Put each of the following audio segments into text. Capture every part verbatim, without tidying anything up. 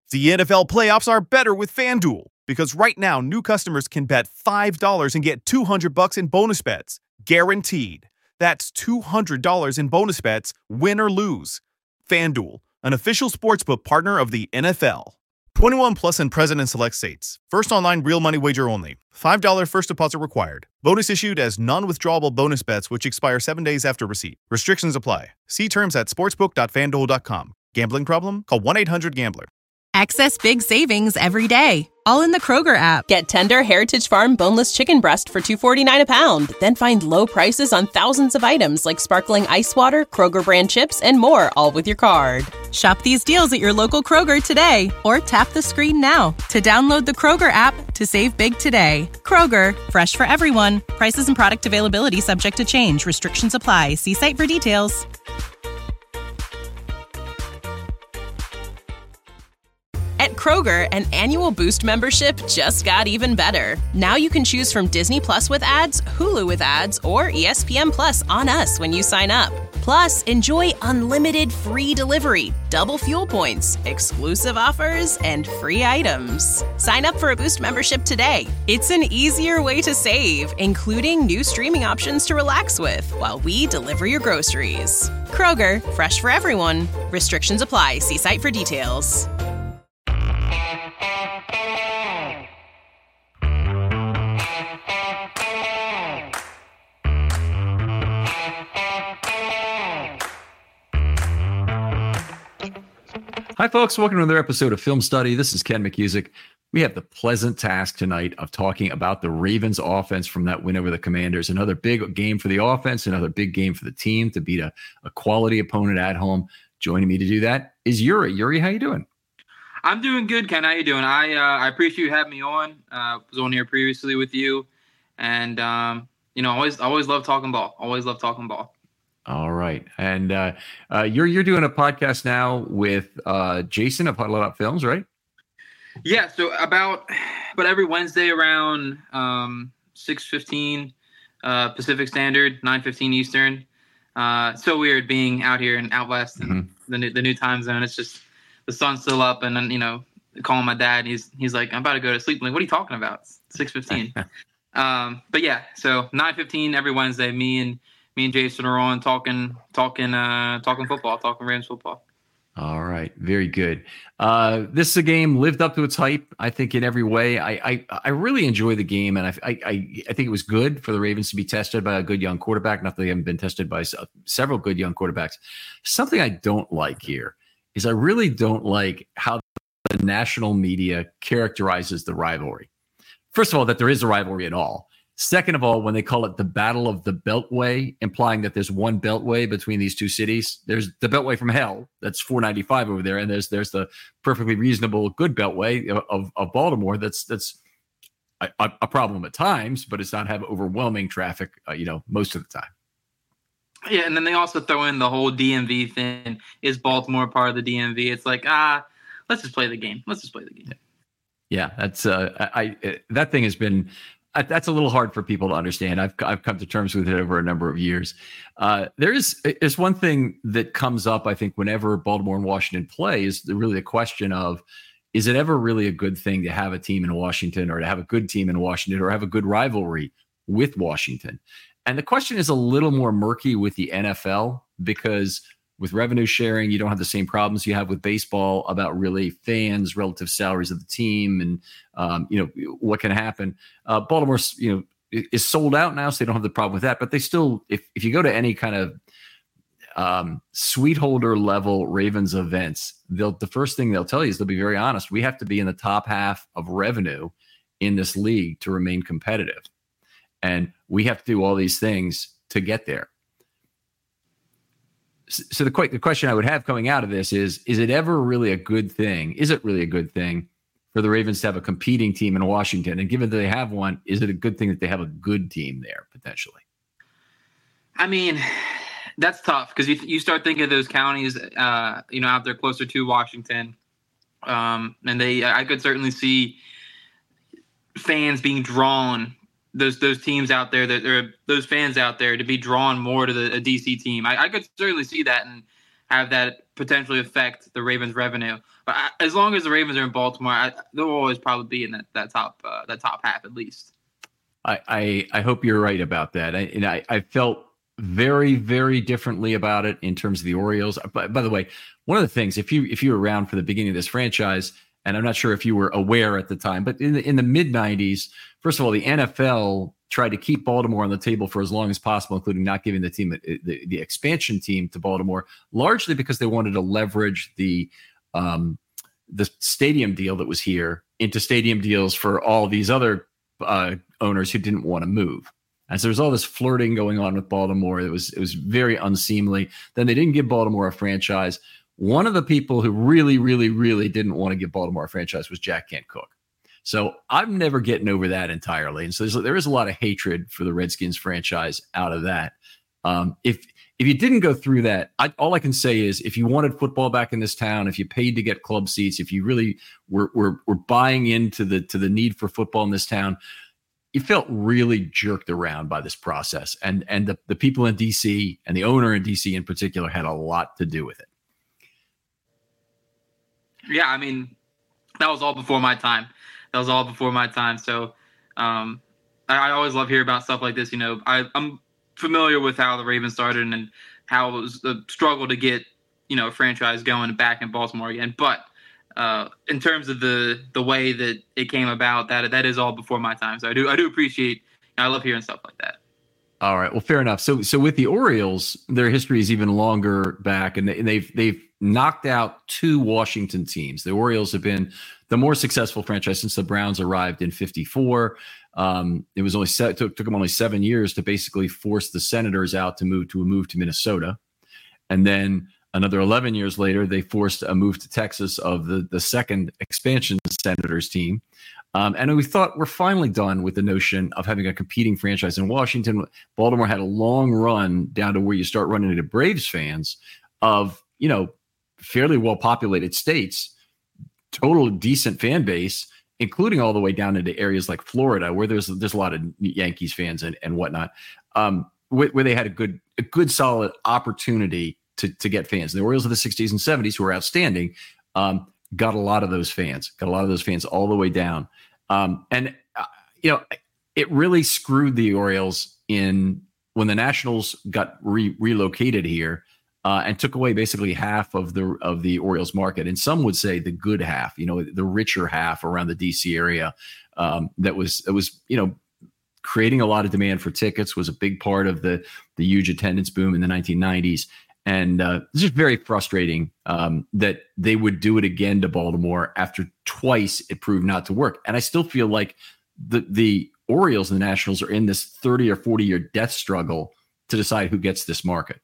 The N F L playoffs are better with FanDuel because right now new customers can bet five dollars and get two hundred bucks in bonus bets, guaranteed. That's two hundred dollars in bonus bets, win or lose. FanDuel, an official sportsbook partner of the N F L. twenty-one plus and present in select states. First online real money wager only. five dollars first deposit required. Bonus issued as non-withdrawable bonus bets which expire seven days after receipt. Restrictions apply. See terms at sportsbook dot fan duel dot com. Gambling problem? Call one eight hundred gambler. Access big savings every day, all in the Kroger app. Get tender Heritage Farm boneless chicken breast for two dollars and forty-nine cents a pound. Then find low prices on thousands of items like sparkling ice water, Kroger brand chips, and more, all with your card. Shop these deals at your local Kroger today, or tap the screen now to download the Kroger app to save big today. Kroger, fresh for everyone. Prices and product availability subject to change. Restrictions apply. See site for details. At Kroger, an annual Boost membership just got even better. Now you can choose from Disney Plus with ads, Hulu with ads, or E S P N Plus on us when you sign up. Plus, enjoy unlimited free delivery, double fuel points, exclusive offers, and free items. Sign up for a Boost membership today. It's an easier way to save, including new streaming options to relax with while we deliver your groceries. Kroger, fresh for everyone. Restrictions apply. See site for details. Hi, folks. Welcome to another episode of Film Study. This is Ken McCusick. We have the pleasant task tonight of talking about the Ravens offense from that win over the Commanders. Another big game for the offense, another big game for the team to beat a, a quality opponent at home. Joining me to do that is Yuri. Yuri, how you doing? I'm doing good, Ken. How you doing? I uh, I appreciate you having me on. Uh, was on here previously with you, and um, you know, always always love talking ball. Always love talking ball. All right, and uh, uh, you're you're doing a podcast now with uh, Jason of Huddle Up Films, right? Yeah. So about but every Wednesday around um, six fifteen uh, Pacific Standard, nine fifteen Eastern. Uh, so weird being out here in out west and mm-hmm. the new, the new time zone. It's just the sun's still up, and then you know, calling my dad. And he's he's like, I'm about to go to sleep. I'm like, what are you talking about? It's six fifteen. um, but yeah, so nine fifteen every Wednesday. Me and Me and Jason are on talking, talking, uh, talking football, talking Rams football. All right, very good. Uh, this is a game lived up to its hype, I think, in every way. I I, I really enjoy the game, and I, I I think it was good for the Ravens to be tested by a good young quarterback. Not that they haven't been tested by several good young quarterbacks. Something I don't like here is I really don't like how the national media characterizes the rivalry. First of all, that there is a rivalry at all. Second of all, when they call it the Battle of the Beltway, implying that there's one beltway between these two cities, there's the Beltway from hell, that's four ninety-five over there, and there's there's the perfectly reasonable good beltway of, of Baltimore that's that's a, a problem at times, but it's not have overwhelming traffic, uh, you know, most of the time. Yeah, and then they also throw in the whole D M V thing. Is Baltimore part of the D M V? It's like, ah, let's just play the game. Let's just play the game. Yeah, that's uh, I, I that thing has been. That's a little hard for people to understand. I've I've come to terms with it over a number of years. Uh, there is is one thing that comes up, I think, whenever Baltimore and Washington play is the, really the question of, is it ever really a good thing to have a team in Washington or to have a good team in Washington or have a good rivalry with Washington? And the question is a little more murky with the N F L because with revenue sharing, you don't have the same problems you have with baseball about really fans, relative salaries of the team, and um, you know what can happen. Uh, Baltimore's you know is sold out now, so they don't have the problem with that. But they still, if if you go to any kind of um, suite holder level Ravens events, they'll the first thing they'll tell you is they'll be very honest. We have to be in the top half of revenue in this league to remain competitive, and we have to do all these things to get there. So the, the question I would have coming out of this is, is it ever really a good thing? Is it really a good thing for the Ravens to have a competing team in Washington? And given that they have one, is it a good thing that they have a good team there potentially? I mean, that's tough because you you start thinking of those counties, uh, you know, out there closer to Washington. Um, and they, I could certainly see fans being drawn those those teams out there that there are those fans out there to be drawn more to the a D C team. I, I could certainly see that, and have that potentially affect the Ravens' revenue. But I, as long as the Ravens are in Baltimore, I, they'll always probably be in that, that top uh, that top half at least. I, I, I hope you're right about that. I, and I, I felt very, very differently about it in terms of the Orioles. By, by the way, one of the things, if you if you were around for the beginning of this franchise, and I'm not sure if you were aware at the time, but in the, in the mid nineties, first of all, the N F L tried to keep Baltimore on the table for as long as possible, including not giving the team the, the expansion team to Baltimore, largely because they wanted to leverage the um, the stadium deal that was here into stadium deals for all these other uh, owners who didn't want to move. And so there's all this flirting going on with Baltimore. It was it was very unseemly. Then they didn't give Baltimore a franchise. One of the people who really, really, really didn't want to give Baltimore a franchise was Jack Kent Cooke. So I'm never getting over that entirely. And so there's, there is a lot of hatred for the Redskins franchise out of that. Um, if if you didn't go through that, I, all I can say is if you wanted football back in this town, if you paid to get club seats, if you really were were, were buying into the to the need for football in this town, you felt really jerked around by this process. And and the, the people in D C and the owner in D C in particular had a lot to do with it. Yeah, I mean, that was all before my time. That was all before my time. So um, I, I always love hearing about stuff like this. You know, I, I'm familiar with how the Ravens started and how it was the struggle to get, you know, a franchise going back in Baltimore again. But uh, in terms of the the way that it came about, that that is all before my time. So I do I do appreciate. You know, I love hearing stuff like that. All right. Well, fair enough. So, so with the Orioles, their history is even longer back, and, they, and they've they've knocked out two Washington teams. The Orioles have been the more successful franchise since the Browns arrived in fifty-four. Um, it was only set, took took them only seven years to basically force the Senators out to move to a move to Minnesota, and then another eleven years later, they forced a move to Texas of the the second expansion Senators team. Um, and we thought we're finally done with the notion of having a competing franchise in Washington. Baltimore had a long run down to where you start running into Braves fans of, you know, fairly well-populated states, total decent fan base, including all the way down into areas like Florida, where there's there's a lot of Yankees fans and, and whatnot, um, where, where they had a good a good solid opportunity to to get fans. The Orioles of the sixties and seventies, who were outstanding, um, got a lot of those fans, got a lot of those fans all the way down. Um, and, uh, you know, it really screwed the Orioles in when the Nationals got re- relocated here uh, and took away basically half of the of the Orioles market. And some would say the good half, you know, the richer half around the D C area um, that was, that was, you know, creating a lot of demand for tickets, was a big part of the, the huge attendance boom in the nineteen nineties. And uh, it's just very frustrating um, that they would do it again to Baltimore after twice it proved not to work. And I still feel like the the Orioles and the Nationals are in this thirty or forty year death struggle to decide who gets this market.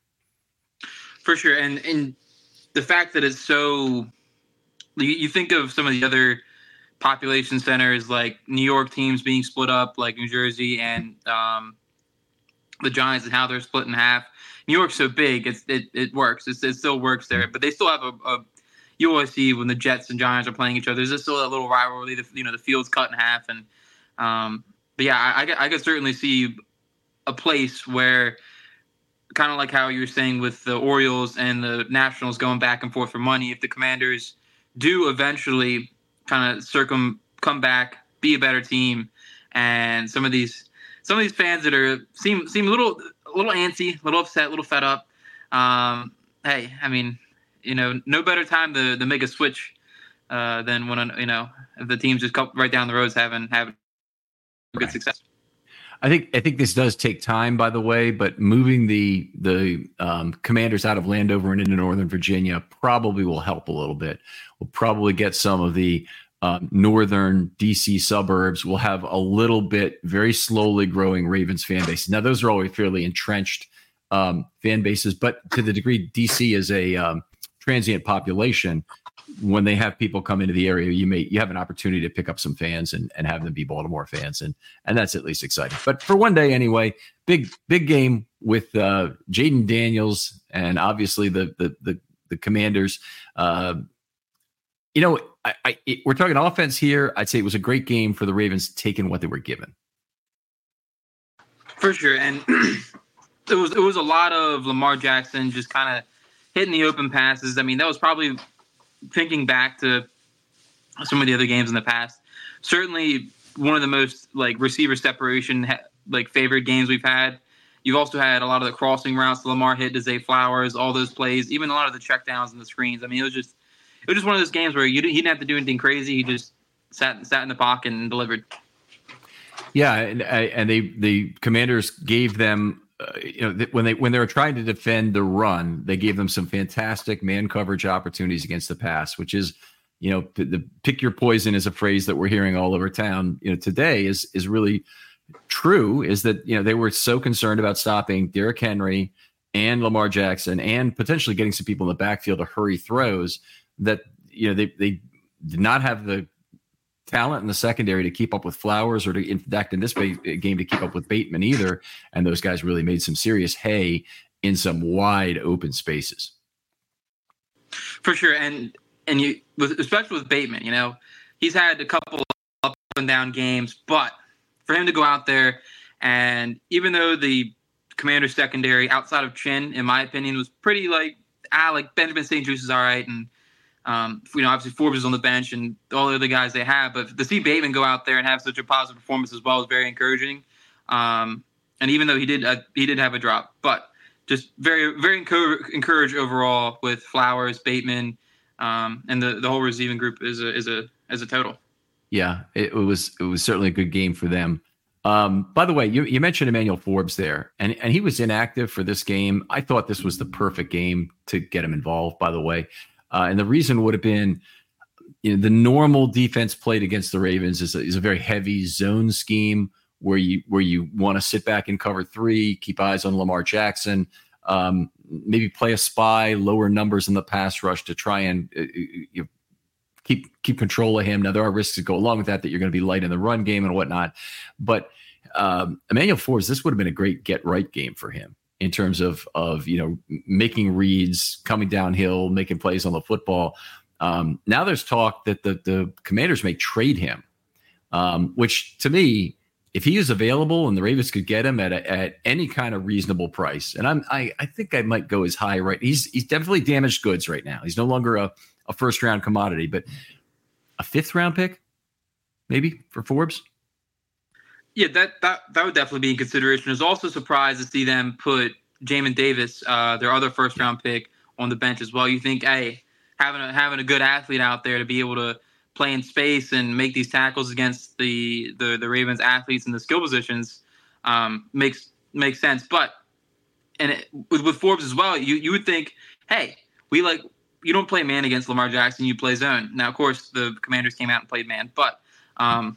For sure. And and the fact that it's so, you, you think of some of the other population centers like New York teams being split up, like New Jersey and um, the Giants, and how they're split in half. New York's so big, it's, it it works. It's, it still works there, but they still have a, a. You always see when the Jets and Giants are playing each other, there's still that little rivalry. The, you know, the field's cut in half, and um, but yeah, I, I, I could certainly see a place where, kind of like how you were saying with the Orioles and the Nationals going back and forth for money. If the Commanders do eventually kind of circum come back, be a better team, and some of these some of these fans that are seem seem a little. A little antsy, a little upset, a little fed up. Um, hey, I mean, you know, no better time to, to make a switch uh, than when, you know, if the team's just right down the road having having good right. success. I think I think this does take time, by the way, but moving the the um, Commanders out of Landover and into Northern Virginia probably will help a little bit. We'll probably get some of the Um, northern D C suburbs will have a little bit, very slowly growing Ravens fan base. Now, those are always fairly entrenched um, fan bases, but to the degree D C is a um, transient population, when they have people come into the area, you may you have an opportunity to pick up some fans and, and have them be Baltimore fans, and and that's at least exciting. But for one day anyway, big big game with uh, Jayden Daniels and obviously the the the, the Commanders. Uh, you know. I, I, it, we're talking offense here. I'd say it was a great game for the Ravens, taking what they were given. For sure, and it was it was a lot of Lamar Jackson just kind of hitting the open passes. I mean, that was probably, thinking back to some of the other games in the past, certainly one of the most like receiver separation like favorite games we've had. You've also had a lot of the crossing routes Lamar hit to Zay Flowers, all those plays, even a lot of the checkdowns and the screens. I mean, it was just it was just one of those games where you didn't, he didn't have to do anything crazy. He just sat sat in the pocket and delivered. Yeah, and and they the Commanders gave them. Uh, you know, when they when they were trying to defend the run, they gave them some fantastic man coverage opportunities against the pass, which is, you know, the, the pick your poison is a phrase that we're hearing all over town. You know, today is is really true. Is that, you know, they were so concerned about stopping Derrick Henry and Lamar Jackson and potentially getting some people in the backfield to hurry throws that, you know, they they did not have the talent in the secondary to keep up with Flowers, or to, in fact, in this game to keep up with Bateman either. And those guys really made some serious hay in some wide open spaces. For sure. And, and you, with, especially with Bateman, you know, he's had a couple up and down games, but for him to go out there, and even though the Commander's secondary outside of Chin, in my opinion, was pretty like, ah, like Benjamin Saint Juste is all right. And, Um, you know, obviously Forbes is on the bench and all the other guys they have, but to see Bateman go out there and have such a positive performance as well is very encouraging. Um, and even though he did, uh, he did have a drop, but just very, very encouraged encouraged overall with Flowers, Bateman, um, and the, the whole receiving group is a, is a, as a total. Yeah, it, it was, it was certainly a good game for them. Um, by the way, you, you mentioned Emmanuel Forbes there, and, and he was inactive for this game. I thought this was the perfect game to get him involved, by the way. Uh, and the reason would have been, you know, the normal defense played against the Ravens is a, is a very heavy zone scheme where you where you want to sit back and cover three, keep eyes on Lamar Jackson, um, maybe play a spy, lower numbers in the pass rush to try and uh, you know, keep keep control of him. Now there are risks that go along with that, that you're going to be light in the run game and whatnot. But um, Emmanuel Forbes, this would have been a great get right game for him, in terms of, of, you know, making reads, coming downhill, making plays on the football. Um, now there's talk that the, the Commanders may trade him, um, which to me, if he is available and the Ravens could get him at a, at any kind of reasonable price, and I'm, I, I think I might go as high, right? He's he's definitely damaged goods right now. He's no longer a, a first round commodity, but a fifth round pick, maybe, for Forbes. Yeah, that, that that would definitely be in consideration. I was also surprised to see them put Jamin Davis, uh, their other first-round pick, on the bench as well. You think, hey, having a, having a good athlete out there to be able to play in space and make these tackles against the the, the Ravens athletes in the skill positions um, makes makes sense. But and it, with, with Forbes as well, you you would think, hey, we like you don't play man against Lamar Jackson, you play zone. Now, of course, the Commanders came out and played man, but um,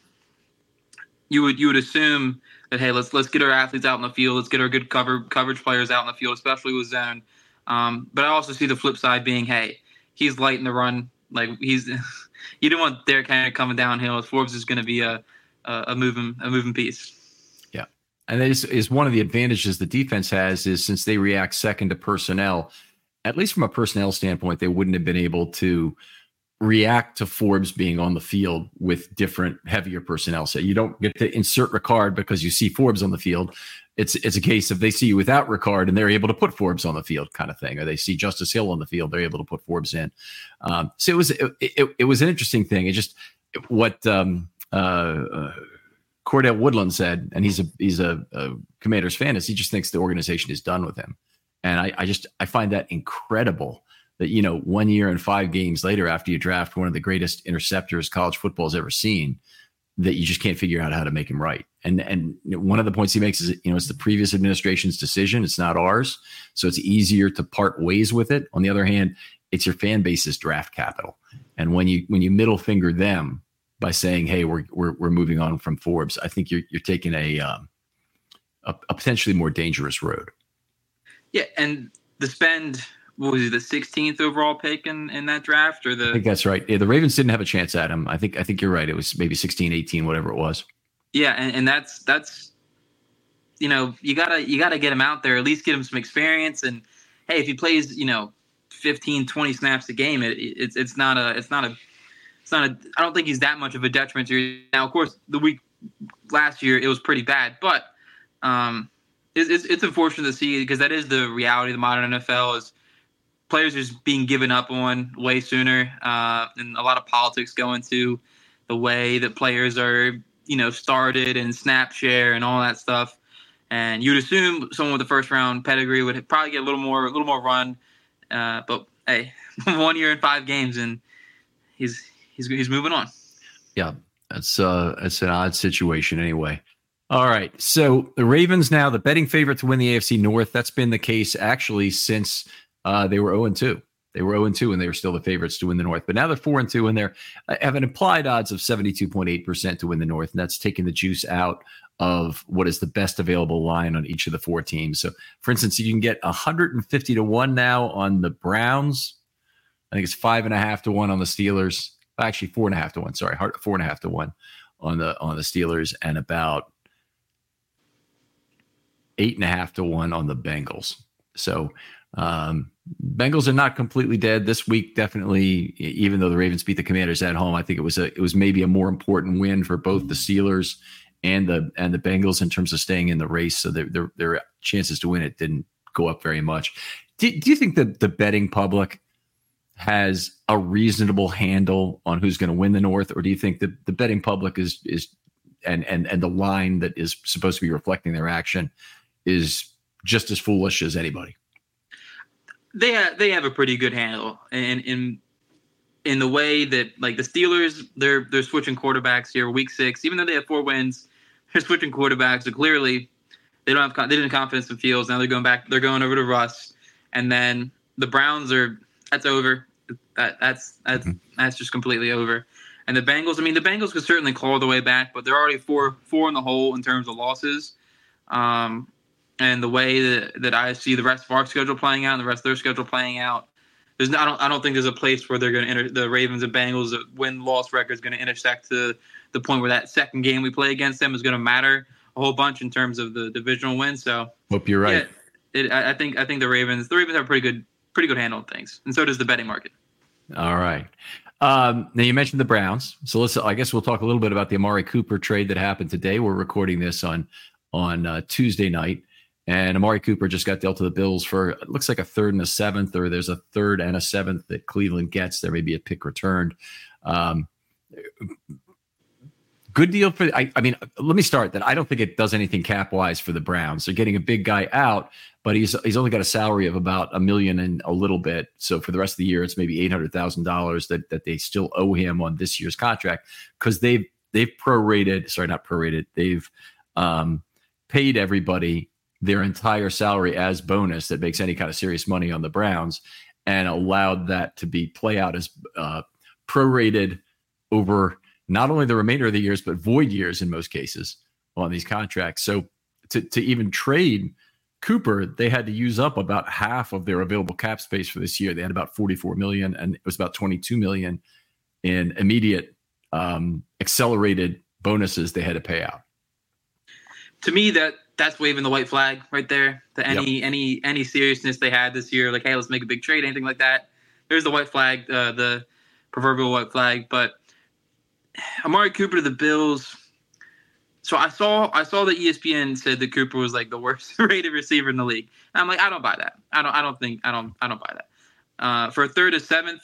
you would you would assume that, hey, let's let's get our athletes out in the field, let's get our good cover coverage players out in the field, especially with zone. Um, but I also see the flip side being, hey, he's light in the run, like he's you don't want Derrick Henry coming downhill. Forbes is going to be a, a a moving a moving piece. Yeah, and that is, is one of the advantages the defense has, is since they react second to personnel, at least from a personnel standpoint, they wouldn't have been able to react to Forbes being on the field with different, heavier personnel. So you don't get to insert Ricard because you see Forbes on the field. It's it's a case of they see you without Ricard and they're able to put Forbes on the field, kind of thing. Or they see Justice Hill on the field, they're able to put Forbes in. Um, so it was it, it, it was an interesting thing. It just what um, uh, uh, Cordell Woodland said, and he's a he's a, a Commanders fan, is he just thinks the organization is done with him. And I, I just I find that incredible. That, you know, one year and five games later, after you draft one of the greatest interceptors college football has ever seen, that you just can't figure out how to make him right. And and one of the points he makes is, you know, it's the previous administration's decision. It's not ours. So it's easier to part ways with it. On the other hand, it's your fan base's draft capital. And when you when you middle finger them by saying, hey, we're we're we're moving on from Forbes, I think you're you're taking a um, a, a potentially more dangerous road. Yeah, and the spend. What was he, the sixteenth overall pick in, in that draft, or the? I think that's right. Yeah, the Ravens didn't have a chance at him. I think I think you're right. It was maybe sixteen, eighteen, whatever it was. Yeah, and, and that's that's, you know, you gotta you gotta get him out there, at least get him some experience. And hey, if he plays, you know, fifteen, twenty snaps a game, it, it's it's not a it's not a it's not a. I don't think he's that much of a detriment to you. Now, of course, the week last year it was pretty bad, but um, it's it's, it's unfortunate to see, because that is the reality of the modern N F L. Is players just being given up on way sooner, uh, and a lot of politics go into the way that players are, you know, started and snap share and all that stuff. And you'd assume someone with a first round pedigree would probably get a little more, a little more run. Uh, but hey, one year and five games, and he's he's he's moving on. Yeah, that's uh, that's an odd situation anyway. All right, so the Ravens now the betting favorite to win the A F C North. That's been the case actually since uh, they were zero and two. They were zero and two, and they were still the favorites to win the North. But now they're four and two, and they're have an implied odds of seventy-two point eight percent to win the North, and that's taking the juice out of what is the best available line on each of the four teams. So, for instance, you can get one hundred fifty to one now on the Browns. I think it's five and a half to one on the Steelers. Actually, four and a half to one. Sorry, four and a half to one on the on the Steelers, and about eight and a half to one on the Bengals. So, um, Bengals are not completely dead this week. Definitely, even though the Ravens beat the Commanders at home, I think it was a it was maybe a more important win for both the Steelers and the and the Bengals in terms of staying in the race. So their their, their chances to win it didn't go up very much. Do, do you think that the betting public has a reasonable handle on who's going to win the North, or do you think that the betting public is is and and and the line that is supposed to be reflecting their action is just as foolish as anybody? They have, they have a pretty good handle, and in in the way that, like, the Steelers, they're they're switching quarterbacks here week six. Even though they have four wins, they're switching quarterbacks. So clearly, they don't have they didn't have confidence in Fields. Now they're going back. They're going over to Russ, and then the Browns are that's over. That that's that's mm-hmm. that's just completely over. And the Bengals, I mean, the Bengals could certainly claw their way back, but they're already four four in the hole in terms of losses. Um, and the way that, that I see the rest of our schedule playing out and the rest of their schedule playing out, there's not, I don't I don't think there's a place where they're going to enter the Ravens and Bengals win loss record is going to intersect to the point where that second game we play against them is going to matter a whole bunch in terms of the divisional win. So hope you're right. Yeah, it, I, I think I think the Ravens the Ravens have a pretty good pretty good handle on things, and so does the betting market. All right. Um, now you mentioned the Browns, so let's. I guess we'll talk a little bit about the Amari Cooper trade that happened today. We're recording this on on uh, Tuesday night, and Amari Cooper just got dealt to the Bills for it looks like a third and a seventh, or there's a third and a seventh that Cleveland gets. There may be a pick returned. Um, good deal for. I, I mean, let me start that. I don't think it does anything cap wise for the Browns. They're getting a big guy out, but he's he's only got a salary of about a million and a little bit. So for the rest of the year, it's maybe eight hundred thousand dollars that that they still owe him on this year's contract because they've they've prorated. Sorry, not prorated. They've um, paid everybody their entire salary as bonus that makes any kind of serious money on the Browns, and allowed that to be play out as uh, prorated over not only the remainder of the years but void years in most cases on these contracts. So to to even trade Cooper, they had to use up about half of their available cap space for this year. They had about forty-four million, and it was about twenty-two million in immediate um, accelerated bonuses they had to pay out. To me, that that's waving the white flag right there. To any yep. any any seriousness they had this year, like, hey, let's make a big trade, anything like that. There's the white flag, uh, the proverbial white flag. But Amari Cooper to the Bills. So I saw I saw that E S P N said that Cooper was like the worst rated receiver in the league. And I'm like, I don't buy that. I don't I don't think I don't I don't buy that. Uh, for a third to seventh,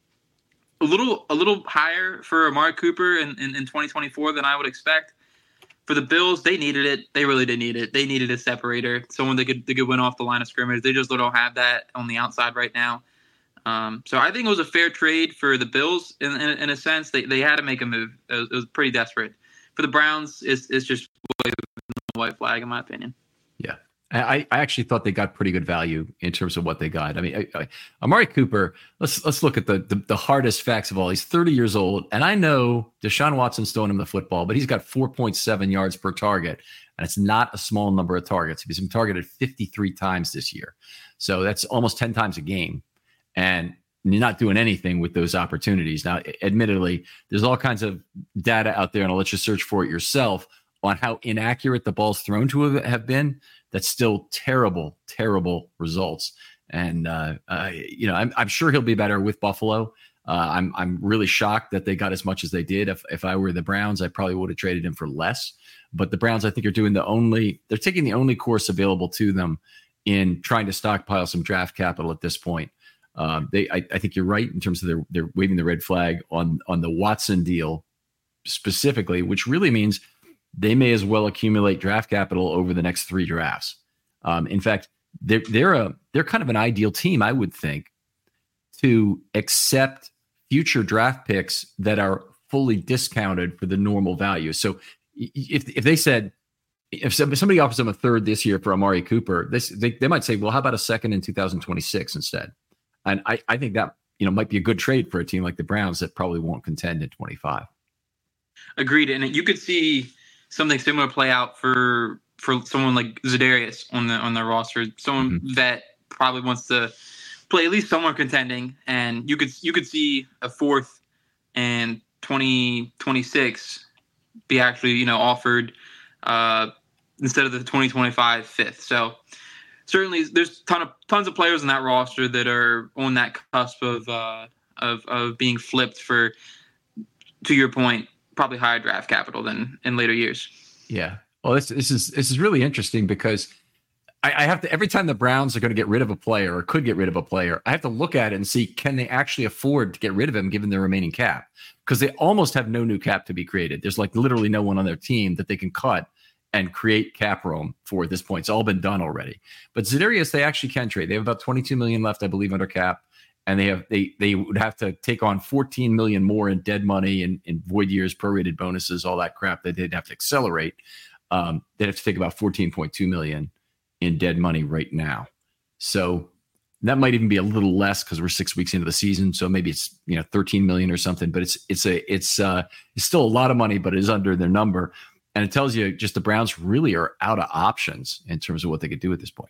a little a little higher for Amari Cooper in, in, in twenty twenty-four than I would expect. For the Bills, they needed it. They really did need it. They needed a separator, someone that could they could win off the line of scrimmage. They just don't have that on the outside right now. Um, so I think it was a fair trade for the Bills in in, in a sense. They they had to make a move. It was, it was pretty desperate. For the Browns, it's, it's just a white flag, in my opinion. Yeah. I, I actually thought they got pretty good value in terms of what they got. I mean, I, I, Amari Cooper, let's let's look at the, the the hardest facts of all. He's thirty years old, and I know Deshaun Watson's throwing him the football, but he's got four point seven yards per target, and it's not a small number of targets. He's been targeted fifty-three times this year. So that's almost ten times a game. And you're not doing anything with those opportunities. Now, admittedly, there's all kinds of data out there, and I'll let you search for it yourself on how inaccurate the balls thrown to have been. That's still terrible, terrible results. And, uh, uh, you know, I'm, I'm sure he'll be better with Buffalo. Uh, I'm I'm really shocked that they got as much as they did. If if I were the Browns, I probably would have traded him for less. But the Browns, I think, are doing the only – they're taking the only course available to them in trying to stockpile some draft capital at this point. Um, they, I, I think you're right in terms of their they're waving the red flag on on the Watson deal specifically, which really means they may as well accumulate draft capital over the next three drafts. Um, in fact, they're they're a they're kind of an ideal team, I would think, to accept future draft picks that are fully discounted for the normal value. So if if they said, if somebody offers them a third this year for Amari Cooper, this they, they might say, well, how about a second in two thousand twenty-six instead? And I, I think that, you know, might be a good trade for a team like the Browns that probably won't contend in twenty-five. Agreed. And you could see something similar play out for for someone like Za'Darius on the on the roster, someone mm-hmm. that probably wants to play at least somewhere contending. And you could you could see a fourth and twenty twenty-six be actually, you know, offered uh, instead of the twenty twenty-five fifth. So certainly there's ton of tons of players in that roster that are on that cusp of uh, of of being flipped for, to your point, probably higher draft capital than in later years. Yeah. Well, this this is this is really interesting because I, I have to, every time the Browns are going to get rid of a player or could get rid of a player, I have to look at it and see, can they actually afford to get rid of him given their remaining cap? Because they almost have no new cap to be created. There's like literally no one on their team that they can cut and create cap room for at this point. It's all been done already. But Za'Darius, they actually can trade. They have about twenty-two million left, I believe, under cap. And they have they they would have to take on fourteen million more in dead money and in void years, prorated bonuses, all that crap that they'd have to accelerate. Um, they'd have to take about fourteen point two million in dead money right now. So that might even be a little less because we're six weeks into the season. So maybe it's, you know, thirteen million or something, but it's, it's a, it's uh, it's still a lot of money, but it is under their number. And it tells you just the Browns really are out of options in terms of what they could do at this point.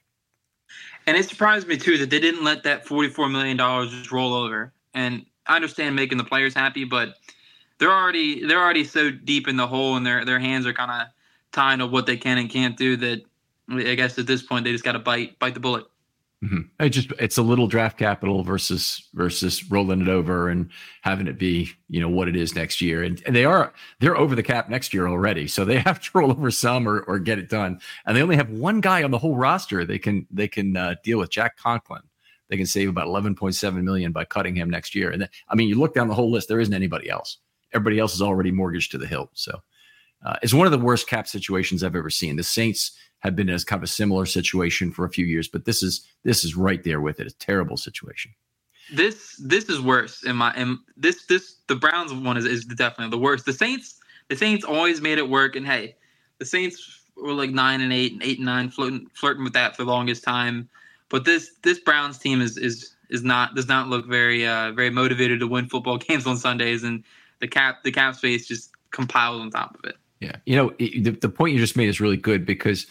And it surprised me too that they didn't let that forty-four million dollars just roll over. And I understand making the players happy, but they're already, they're already so deep in the hole and their, their hands are kind of tying to what they can and can't do that I guess at this point they just got to bite, bite the bullet. Mm-hmm. It just it's a little draft capital versus versus rolling it over and having it be, you know, what it is next year. And, and they are they're over the cap next year already, so they have to roll over some or or get it done. And they only have one guy on the whole roster they can they can uh, deal with, Jack Conklin. They can save about eleven point seven million by cutting him next year. And then, I mean, you look down the whole list, there isn't anybody else. Everybody else is already mortgaged to the hilt. So uh, it's one of the worst cap situations I've ever seen. The Saints have been in a kind of a similar situation for a few years, but this is this is right there with it. It's a terrible situation. This this is worse in my in this this the Browns one is, is definitely the worst. The Saints the Saints always made it work, and hey, the Saints were like nine and eight and eight and nine, floating flirting with that for the longest time. But this this Browns team is is is not does not look very uh, very motivated to win football games on Sundays, and the cap the cap space just compiles on top of it. Yeah, you know it, the the point you just made is really good because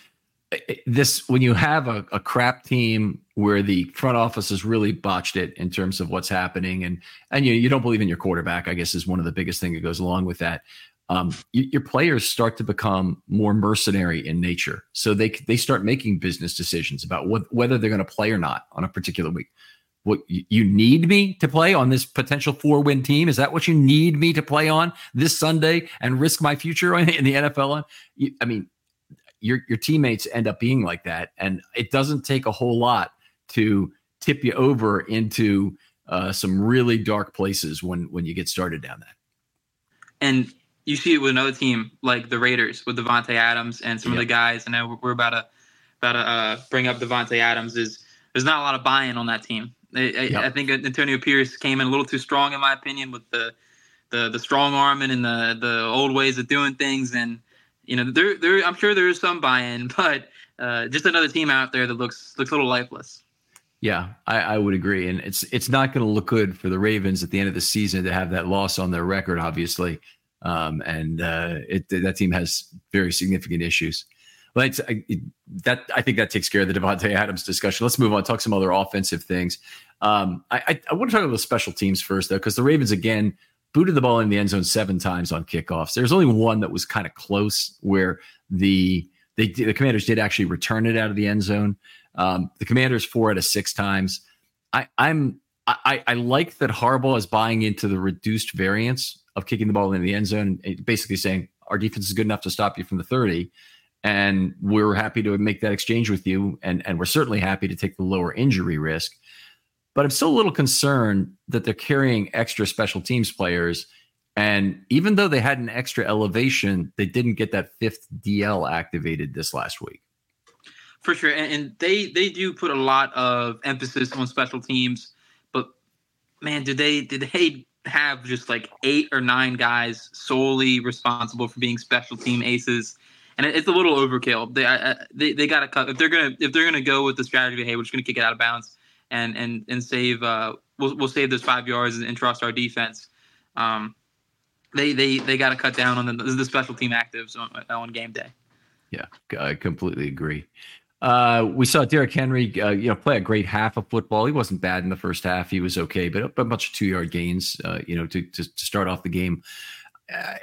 this when you have a, a crap team where the front office has really botched it in terms of what's happening, and and you you don't believe in your quarterback, I guess is one of the biggest thing that goes along with that. Um, you, your players start to become more mercenary in nature, so they they start making business decisions about what, whether they're going to play or not on a particular week. What you need me to play on this potential four win team? Is that what you need me to play on this Sunday and risk my future in the N F L on? You, I mean. Your your teammates end up being like that, and it doesn't take a whole lot to tip you over into uh, some really dark places when when you get started down that. And you see it with another team like the Raiders with Davante Adams and some yep. of the guys. I know we're about to about to uh, bring up Davante Adams. Is there's not a lot of buy-in on that team. I, yep. I, I think Antonio Pierce came in a little too strong, in my opinion, with the the the strong arming and the the old ways of doing things. And you know, there, there. I'm sure there is some buy-in, but uh, just another team out there that looks looks a little lifeless. Yeah, I, I would agree, and it's it's not going to look good for the Ravens at the end of the season to have that loss on their record, obviously, um, and uh, it that team has very significant issues. But it's, I, it, that I think that takes care of the Davante Adams discussion. Let's move on, talk some other offensive things. Um, I, I, I want to talk about the special teams first, though, because the Ravens again booted the ball in the end zone seven times on kickoffs. There's only one that was kind of close where the they the Commanders did actually return it out of the end zone. Um, the Commanders four out of six times. I, I'm I, I like that Harbaugh is buying into the reduced variance of kicking the ball in the end zone, basically saying our defense is good enough to stop you from the thirty, and we're happy to make that exchange with you, and and we're certainly happy to take the lower injury risk. but I'm still a little concerned that they're carrying extra special teams players. And even though they had an extra elevation, they didn't get that fifth D L activated this last week. For sure. And, and they, they do put a lot of emphasis on special teams, but man, did they, did they have just like eight or nine guys solely responsible for being special team aces? And it, it's a little overkill. They, I, they, they got to cut if they're going to, if they're going to go with the strategy, hey, we're just going to kick it out of bounds and, and, and save, uh, we'll, we'll save those five yards and, and trust our defense. Um, They they they got to cut down on the, the special team actives on, on game day. Yeah, I completely agree. Uh, we saw Derrick Henry, uh, you know, play a great half of football. He wasn't bad in the first half; he was okay, but a, a bunch of two-yard gains, uh, you know, to, to to start off the game. Uh,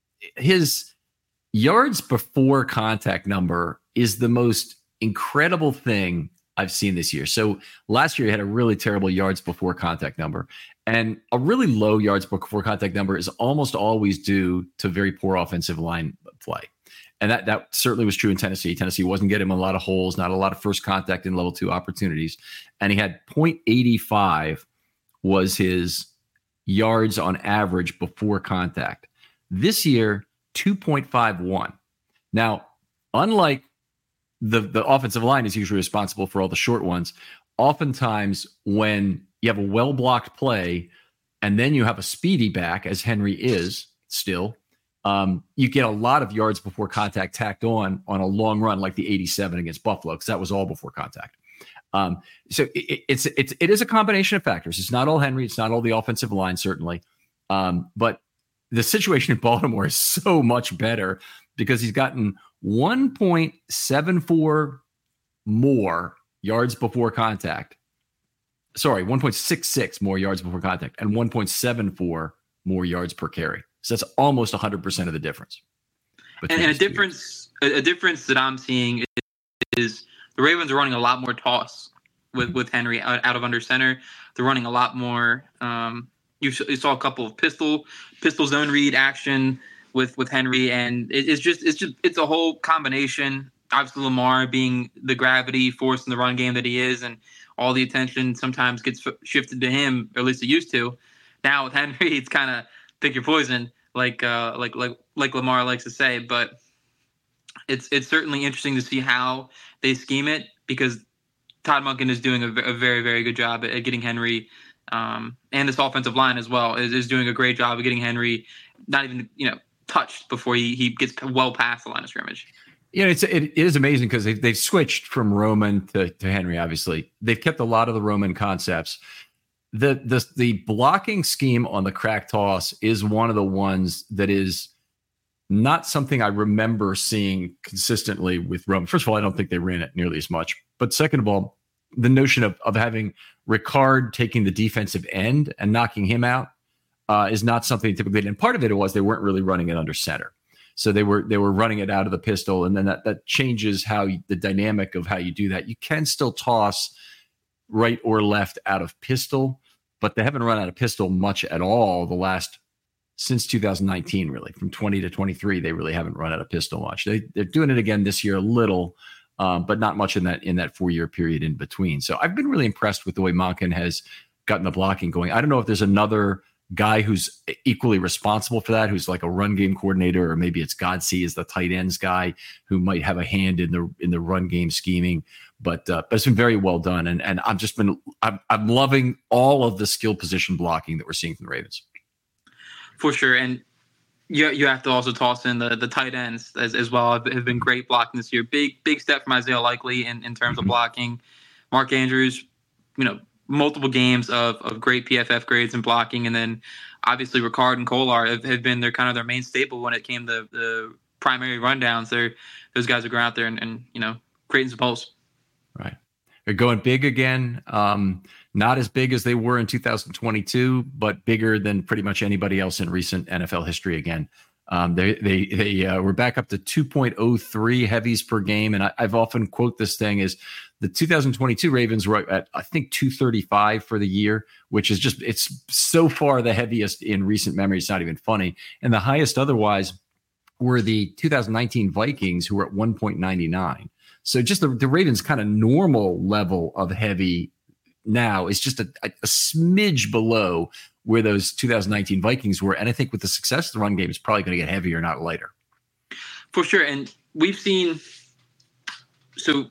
his yards before contact number is the most incredible thing I've seen this year. So last year he had a really terrible yards before contact number. And a really low yards before contact number is almost always due to very poor offensive line play. And that, that certainly was true in Tennessee. Tennessee wasn't getting him a lot of holes, not a lot of first contact and level two opportunities. And he had point eight five was his yards on average before contact. This year, two point five one. Now, unlike the, the offensive line is usually responsible for all the short ones, oftentimes when you have a well-blocked play, and then you have a speedy back, as Henry is still, um, you get a lot of yards before contact tacked on on a long run, like the eighty-seven against Buffalo, because that was all before contact. Um, so it, it's it's it is a combination of factors. It's not all Henry. It's not all the offensive line, certainly. Um, but the situation in Baltimore is so much better because he's gotten one point seven four more yards before contact. Sorry, one point six six more yards before contact and one point seven four more yards per carry. So that's almost one hundred percent of the difference. And, and a difference a, a difference that I'm seeing is, is the Ravens are running a lot more toss with, with Henry out, out of under center. They're running a lot more. Um, you, you saw a couple of pistol pistol zone read action with, with Henry, and it, it's just it's just it's a whole combination. Obviously, Lamar being the gravity force in the run game that he is, and all the attention sometimes gets f- shifted to him, or at least it used to. Now with Henry, it's kind of pick your poison, like uh, like like like Lamar likes to say. But it's it's certainly interesting to see how they scheme it, because Todd Monken is doing a, a very very good job at, at getting Henry, um, and this offensive line as well is, is doing a great job of getting Henry not even you know touched before he he gets well past the line of scrimmage. You know, it's it, it is amazing because they've, they've switched from Roman to, to Henry, obviously. They've kept a lot of the Roman concepts. The, the, the blocking scheme on the crack toss is one of the ones that is not something I remember seeing consistently with Roman. First of all, I don't think they ran it nearly as much. But second of all, the notion of, of having Ricard taking the defensive end and knocking him out uh, is not something typically. And part of it was they weren't really running it under center. So they were they were running it out of the pistol, and then that that changes how you, the dynamic of how you do that. You can still toss right or left out of pistol, but they haven't run out of pistol much at all the last since two thousand nineteen. Really, from twenty to twenty-three, they really haven't run out of pistol much. They they're doing it again this year a little, um, but not much in that in that four year period in between. So I've been really impressed with the way Monken has gotten the blocking going. I don't know if there's another guy who's equally responsible for that, who's like a run game coordinator, or maybe it's Godsey is the tight ends guy who might have a hand in the in the run game scheming. But uh, but it's been very well done, and and I've just been I'm, I'm loving all of the skill position blocking that we're seeing from the Ravens. For sure, and you you have to also toss in the the tight ends as as well. Have, have been great blocking this year. Big big step from Isaiah Likely in in terms mm-hmm. of blocking. Mark Andrews, you know. multiple games of, of great P F F grades and blocking. And then obviously Ricard and Kolar have, have been their kind of their main staple when it came to the primary rundowns. They're, those guys are going out there and, and, you know, creating some holes. Right. They're going big again. Um, not as big as they were in two thousand twenty-two, but bigger than pretty much anybody else in recent N F L history again. Um, they they they uh, were back up to two point oh three heavies per game, and I, I've often quote this thing as the two thousand twenty-two Ravens were at I think two thirty-five for the year, which is just it's so far the heaviest in recent memory. It's not even funny, and the highest otherwise were the two thousand nineteen Vikings, who were at one point nine nine. So just the, the Ravens' kind of normal level of heavy now is just a, a, a smidge below where those two thousand nineteen Vikings were. And I think with the success of the run game, it's probably going to get heavier, not lighter. For sure. And we've seen, so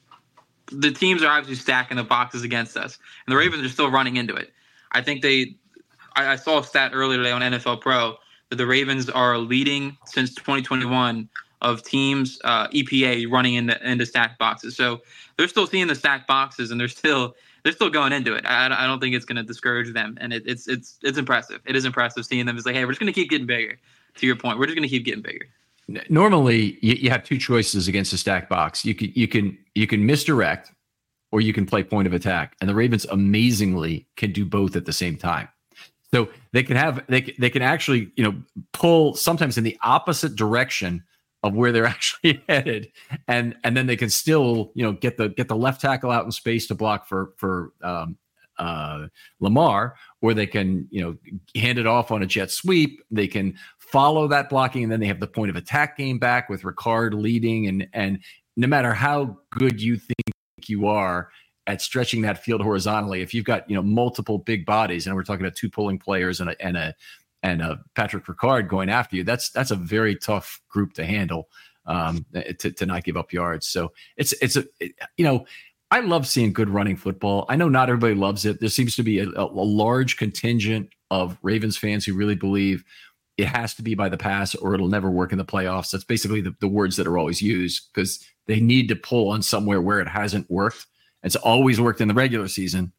the teams are obviously stacking the boxes against us, and the Ravens are still running into it. I think they, I, I saw a stat earlier today on N F L Pro that the Ravens are leading since twenty twenty-one of teams uh, E P A running into into stacked boxes. So they're still seeing the stacked boxes, and they're still they're still going into it. I, I don't think it's going to discourage them, and it, it's it's it's impressive. It is impressive seeing them. It's like, hey, we're just going to keep getting bigger. To your point, we're just going to keep getting bigger. Normally, you, you have two choices against a stacked box. You can you can you can misdirect, or you can play point of attack, and the Ravens amazingly can do both at the same time. So they can have they they can actually you know pull sometimes in the opposite direction of where they're actually headed, and and then they can still you know get the get the left tackle out in space to block for for um, uh, Lamar, or they can you know hand it off on a jet sweep. They can follow that blocking, and then they have the point of attack game back with Ricard leading, and and no matter how good you think you are at stretching that field horizontally, if you've got you know multiple big bodies, and we're talking about two pulling players and a and a and a Patrick Ricard going after you, that's that's a very tough group to handle, um, to to not give up yards. So it's it's a it, you know I love seeing good running football. I know not everybody loves it. There seems to be a, a, a large contingent of Ravens fans who really believe it has to be by the pass or it'll never work in the playoffs. That's basically the, the words that are always used because they need to pull on somewhere where it hasn't worked. It's always worked in the regular season.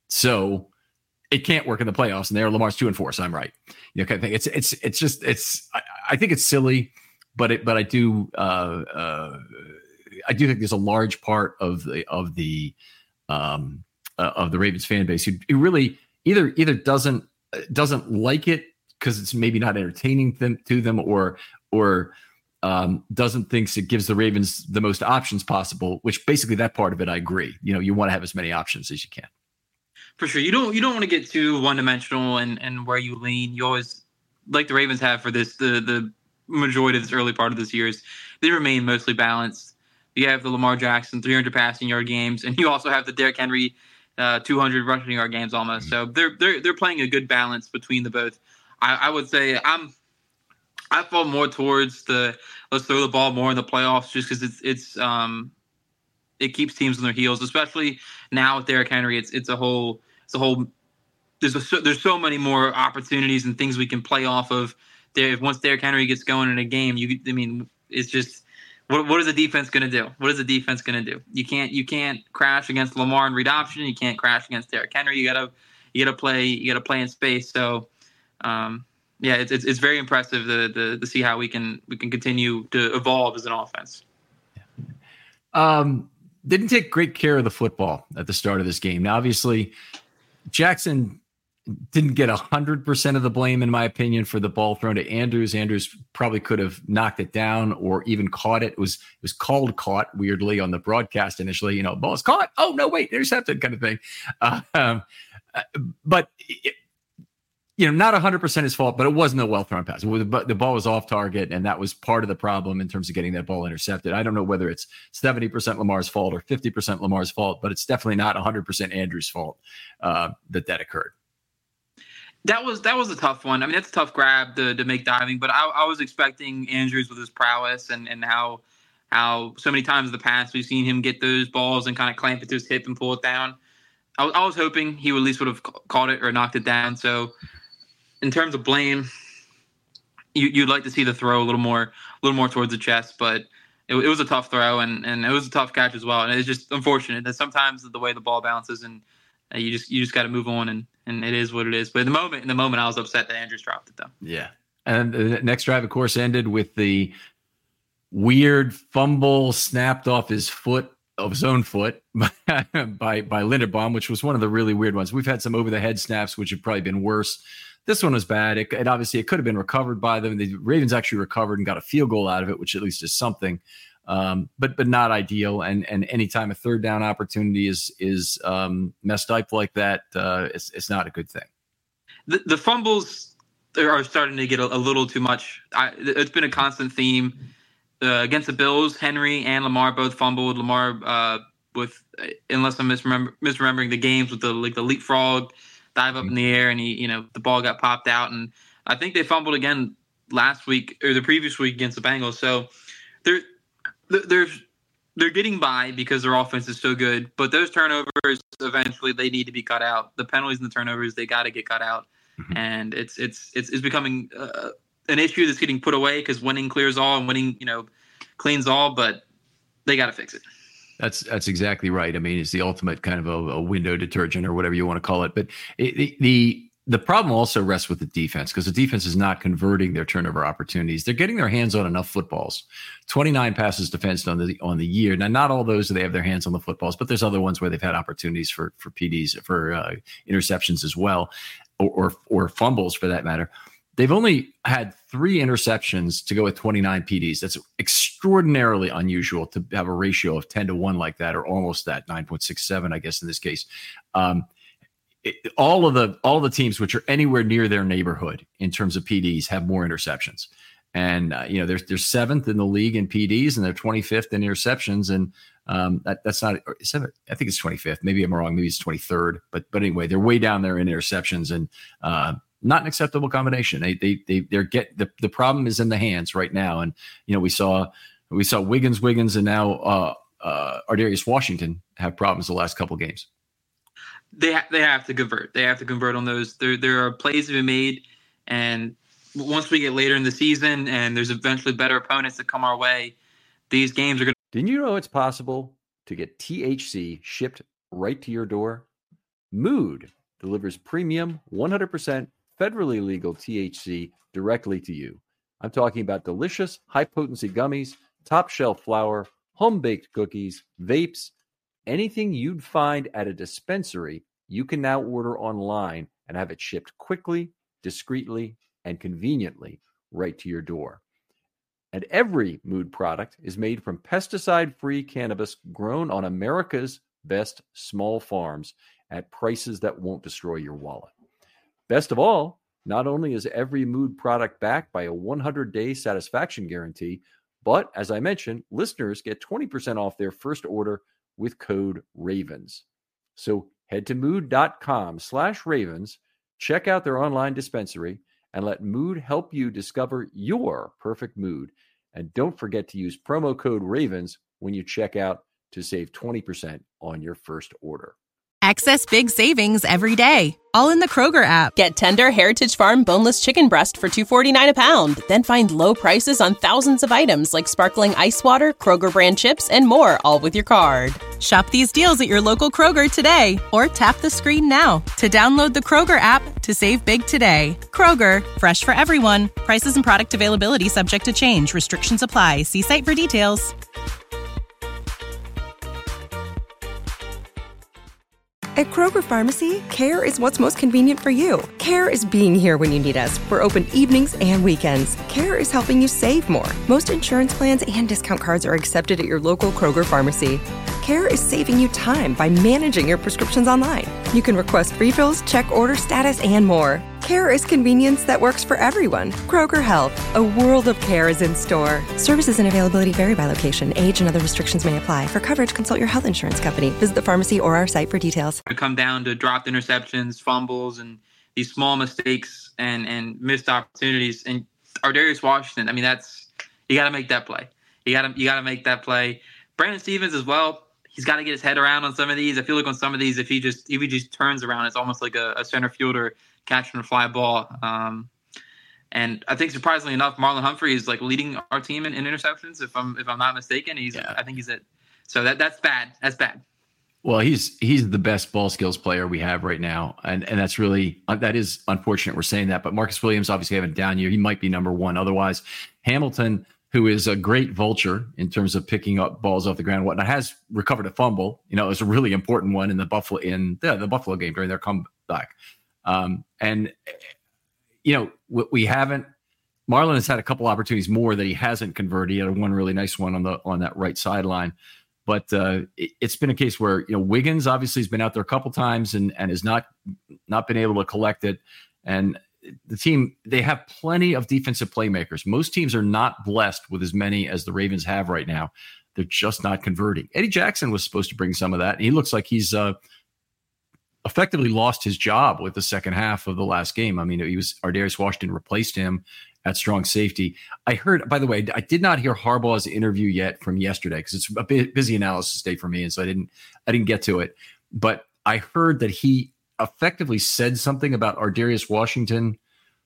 So it can't work in the playoffs. And there Lamar's two and four. So I'm right. You know, kind of thing. It's, it's, it's just, it's, I, I think it's silly, but it, but I do, uh, uh, I do think there's a large part of the, of the, um, uh, of the Ravens fan base who, who really either, either doesn't, doesn't like it, because it's maybe not entertaining them to them, or or um, doesn't think it gives the Ravens the most options possible. Which basically that part of it, I agree. You know, you want to have as many options as you can. For sure, you don't you don't want to get too one dimensional and and where you lean. You always, like the Ravens have for this the the majority of this early part of this year, is they remain mostly balanced. You have the Lamar Jackson three hundred passing yard games, and you also have the Derrick Henry uh, two hundred rushing yard games almost. So they're they're they're playing a good balance between the both. I, I would say I'm I fall more towards the let's throw the ball more in the playoffs, just because it's it's um it keeps teams on their heels, especially now with Derrick Henry. It's it's a whole it's a whole there's a, there's so many more opportunities and things we can play off of. There, once Derrick Henry gets going in a game, you I mean it's just what what is the defense going to do? What is the defense going to do? You can't you can't crash against Lamar and read option. You can't crash against Derrick Henry. You gotta you gotta play you gotta play in space. So. Um, yeah, it's, it's it's very impressive to, to to see how we can we can continue to evolve as an offense. Um, didn't take great care of the football at the start of this game. Now, obviously, Jackson didn't get a hundred percent of the blame, in my opinion, for the ball thrown to Andrews. Andrews probably could have knocked it down or even caught it. It was it was called caught weirdly on the broadcast initially. You know, ball's caught. Oh no, wait, intercepted, kind of thing. Uh, um, but. It, You know, not one hundred percent his fault, but it wasn't a well-thrown pass. The ball was off target, and that was part of the problem in terms of getting that ball intercepted. I don't know whether it's seventy percent Lamar's fault or fifty percent Lamar's fault, but it's definitely not one hundred percent Andrews' fault uh, that that occurred. That was that was a tough one. I mean, that's a tough grab to, to make diving, but I, I was expecting Andrews with his prowess and, and how how so many times in the past we've seen him get those balls and kind of clamp it to his hip and pull it down. I, I was hoping he would at least would have caught it or knocked it down. So. In terms of blame, you, you'd like to see the throw a little more, a little more towards the chest, but it, it was a tough throw and, and it was a tough catch as well. And it's just unfortunate that sometimes the way the ball bounces and uh, you just you just got to move on and, and it is what it is. But in the moment, in the moment, I was upset that Andrews dropped it though. Yeah, and the next drive, of course, ended with the weird fumble snapped off his foot. Of his own foot by by Linderbaum, which was one of the really weird ones. We've had some over the head snaps, which have probably been worse. This one was bad. It, it obviously it could have been recovered by them. The Ravens actually recovered and got a field goal out of it, which at least is something, um, but but not ideal. And and anytime a third down opportunity is is um, messed up like that, uh, it's it's not a good thing. The, the fumbles are starting to get a, a little too much. I, it's been a constant theme. Uh, against the Bills, Henry and Lamar both fumbled. Lamar uh, with, unless I'm misremember, misremembering the games with the like the leapfrog dive up in the air, and he, you know, the ball got popped out, and I think they fumbled again last week or the previous week against the Bengals. So they're they're they're getting by because their offense is so good, but those turnovers eventually they need to be cut out. The penalties and the turnovers, they got to get cut out, mm-hmm. and it's it's it's it's becoming uh, an issue that's getting put away because winning clears all and winning, you know, cleans all, but they got to fix it. That's that's exactly right. I mean, it's the ultimate kind of a, a window detergent or whatever you want to call it. But it, the, the the problem also rests with the defense, because the defense is not converting their turnover opportunities. They're getting their hands on enough footballs. twenty-nine passes defensed on the on the year. Now, not all those do they have their hands on the footballs, but there's other ones where they've had opportunities for for P Ds, for uh, interceptions as well, or, or or fumbles for that matter. They've only had three interceptions to go with twenty-nine P Ds. That's extraordinarily unusual to have a ratio of ten to one like that, or almost that, nine point six seven, I guess, in this case. Um, it, all of the all of the teams which are anywhere near their neighborhood in terms of P Ds have more interceptions. And, uh, you know, they're, they're seventh in the league in P Ds, and they're twenty-fifth in interceptions. And um, that, that's not seven. I think it's twenty-fifth. Maybe I'm wrong. Maybe it's twenty-third. But but anyway, they're way down there in interceptions, and uh, not an acceptable combination. They they they they're get the, the problem is in the hands right now. And you know, we saw we saw Wiggins, Wiggins, and now uh, uh, Ardarius Washington have problems the last couple of games. They ha- they have to convert. They have to convert on those. There there are plays to be made, and once we get later in the season, and there's eventually better opponents that come our way, these games are going. Didn't you know it's possible to get T H C shipped right to your door? Mood delivers premium, one hundred percent federally legal T H C directly to you. I'm talking about delicious, high-potency gummies, top-shelf flour, home-baked cookies, vapes, anything you'd find at a dispensary, you can now order online and have it shipped quickly, discreetly, and conveniently right to your door. And every Mood product is made from pesticide-free cannabis grown on America's best small farms at prices that won't destroy your wallet. Best of all, not only is every Mood product backed by a one hundred day satisfaction guarantee, but as I mentioned, listeners get twenty percent off their first order with code RAVENS. So head to mood.com slash ravens, check out their online dispensary, and let Mood help you discover your perfect mood. And don't forget to use promo code RAVENS when you check out to save twenty percent on your first order. Access big savings every day, all in the Kroger app. Get tender Heritage Farm boneless chicken breast for two dollars and forty-nine cents a pound. Then find low prices on thousands of items like sparkling ice water, Kroger brand chips, and more, all with your card. Shop these deals at your local Kroger today, or tap the screen now to download the Kroger app to save big today. Kroger, fresh for everyone. Prices and product availability subject to change. Restrictions apply. See site for details. At Kroger Pharmacy, care is what's most convenient for you. Care is being here when you need us. We're open evenings and weekends. Care is helping you save more. Most insurance plans and discount cards are accepted at your local Kroger Pharmacy. Care is saving you time by managing your prescriptions online. You can request refills, check order status, and more. Care is convenience that works for everyone. Kroger Health, a world of care is in store. Services and availability vary by location. Age and other restrictions may apply. For coverage, consult your health insurance company. Visit the pharmacy or our site for details. It come down to dropped interceptions, fumbles, and these small mistakes and, and missed opportunities. And Ardarius Washington, I mean, that's you got to make that play. You got to you got to make that play. Brandon Stephens as well. He's got to get his head around on some of these. I feel like on some of these, if he just if he just turns around, it's almost like a, a center fielder catching a fly ball. Um, and I think surprisingly enough, Marlon Humphrey is like leading our team in, in interceptions. If I'm if I'm not mistaken, he's yeah. I think he's at. So that that's bad. That's bad. Well, he's he's the best ball skills player we have right now, and and that's really that is unfortunate we're saying that. But Marcus Williams obviously having a down year. He might be number one. Otherwise, Hamilton, who is a great vulture in terms of picking up balls off the ground, and whatnot, has recovered a fumble. You know, it was a really important one in the Buffalo in the, the Buffalo game during their comeback. Um, and you know, we, we haven't. Marlon has had a couple opportunities more that he hasn't converted. He had one really nice one on the on that right sideline. But uh, it, it's been a case where, you know, Wiggins obviously has been out there a couple times and, and has not not been able to collect it. And the team, they have plenty of defensive playmakers. Most teams are not blessed with as many as the Ravens have right now. they're just not converting. Eddie Jackson was supposed to bring some of that, and he looks like he's uh, effectively lost his job with the second half of the last game. I mean, he was Ardarius Washington replaced him at strong safety. I heard, by the way, I did not hear Harbaugh's interview yet from yesterday because it's a busy analysis day for me, and so I didn't I didn't get to it. But I heard that he effectively said something about Ardarius Washington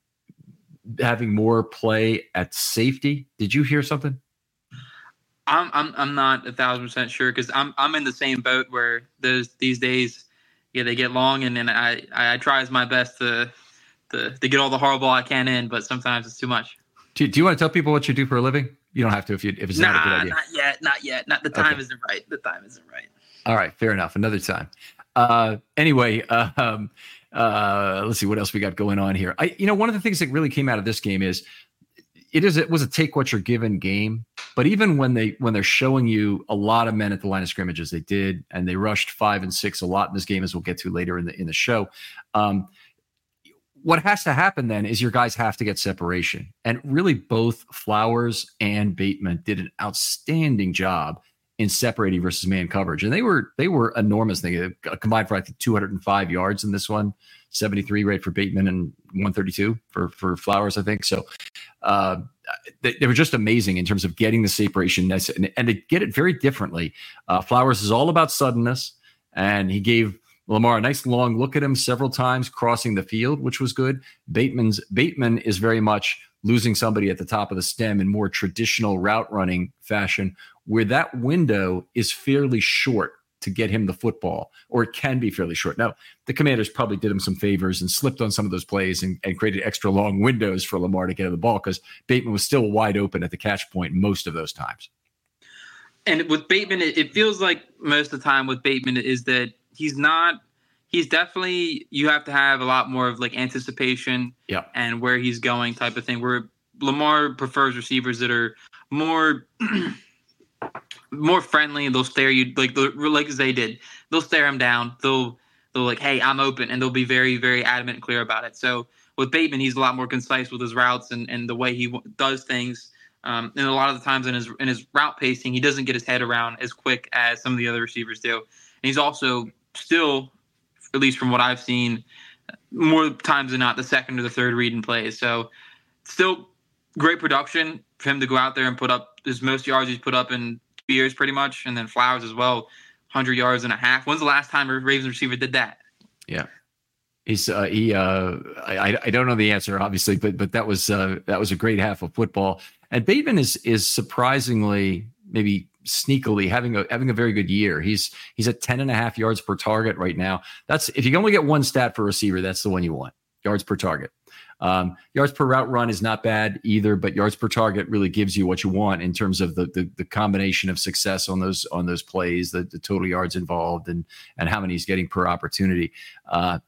having more play at safety. Did you hear something? I'm I'm I'm not a thousand percent sure because I'm I'm in the same boat where those these days, yeah, they get long, and then I I try as my best to to to get all the Harbaugh I can in, but sometimes it's too much. Do, do you want to tell people what you do for a living? You don't have to if you if it's nah, not a good idea. Not yet, not yet. Not the time Okay. isn't right. The time isn't right. All right, fair enough. Another time. Uh, anyway, uh, um, uh, let's see what else we got going on here. I, you know, one of the things that really came out of this game is it is it was a take what you're given game. But even when they when they're showing you a lot of men at the line of scrimmage as they did, and they rushed five and six a lot in this game, as we'll get to later in the in the show. Um, what has to happen then is your guys have to get separation, and really both Flowers and Bateman did an outstanding job in separating versus man coverage. And they were they were enormous. They combined for, I think, two hundred five yards in this one, seventy-three rate for Bateman and one thirty-two for, for Flowers, I think. So uh, they, they were just amazing in terms of getting the separation. And, and they get it very differently. Uh, Flowers is all about suddenness, and he gave Lamar a nice long look at him several times crossing the field, which was good. Bateman's Bateman is very much losing somebody at the top of the stem in more traditional route running fashion, where that window is fairly short to get him the football, or it can be fairly short. Now, the Commanders probably did him some favors and slipped on some of those plays and, and created extra long windows for Lamar to get to the ball because Bateman was still wide open at the catch point most of those times. And with Bateman, it, it feels like most of the time with Bateman is that he's not – he's definitely – you have to have a lot more of like anticipation yeah. and where he's going type of thing, where Lamar prefers receivers that are more – more friendly. They'll stare you like like they did. They'll stare him down. They'll they'll like, hey, I'm open, and they'll be very very adamant and clear about it. So with Bateman, he's a lot more concise with his routes and, and the way he w- does things. Um, and a lot of the times in his in his route pacing, he doesn't get his head around as quick as some of the other receivers do. And he's also still, at least from what I've seen, more times than not, the second or the third read in plays. So still great production for him to go out there and put up his most yards he's put up in years pretty much, and then Flowers as well, one hundred yards and a half. When's the last time a Ravens receiver did that? Yeah, he's uh, he. Uh, I I don't know the answer obviously, but but that was uh, that was a great half of football. And Bateman is is surprisingly, maybe sneakily having a having a very good year. He's he's at ten and a half yards per target right now. That's if you can only get one stat for a receiver, that's the one you want. Yards per target. Um, yards per route run is not bad either, but yards per target really gives you what you want in terms of the the, the combination of success on those on those plays, the, the total yards involved, and and how many he's getting per opportunity. Uh,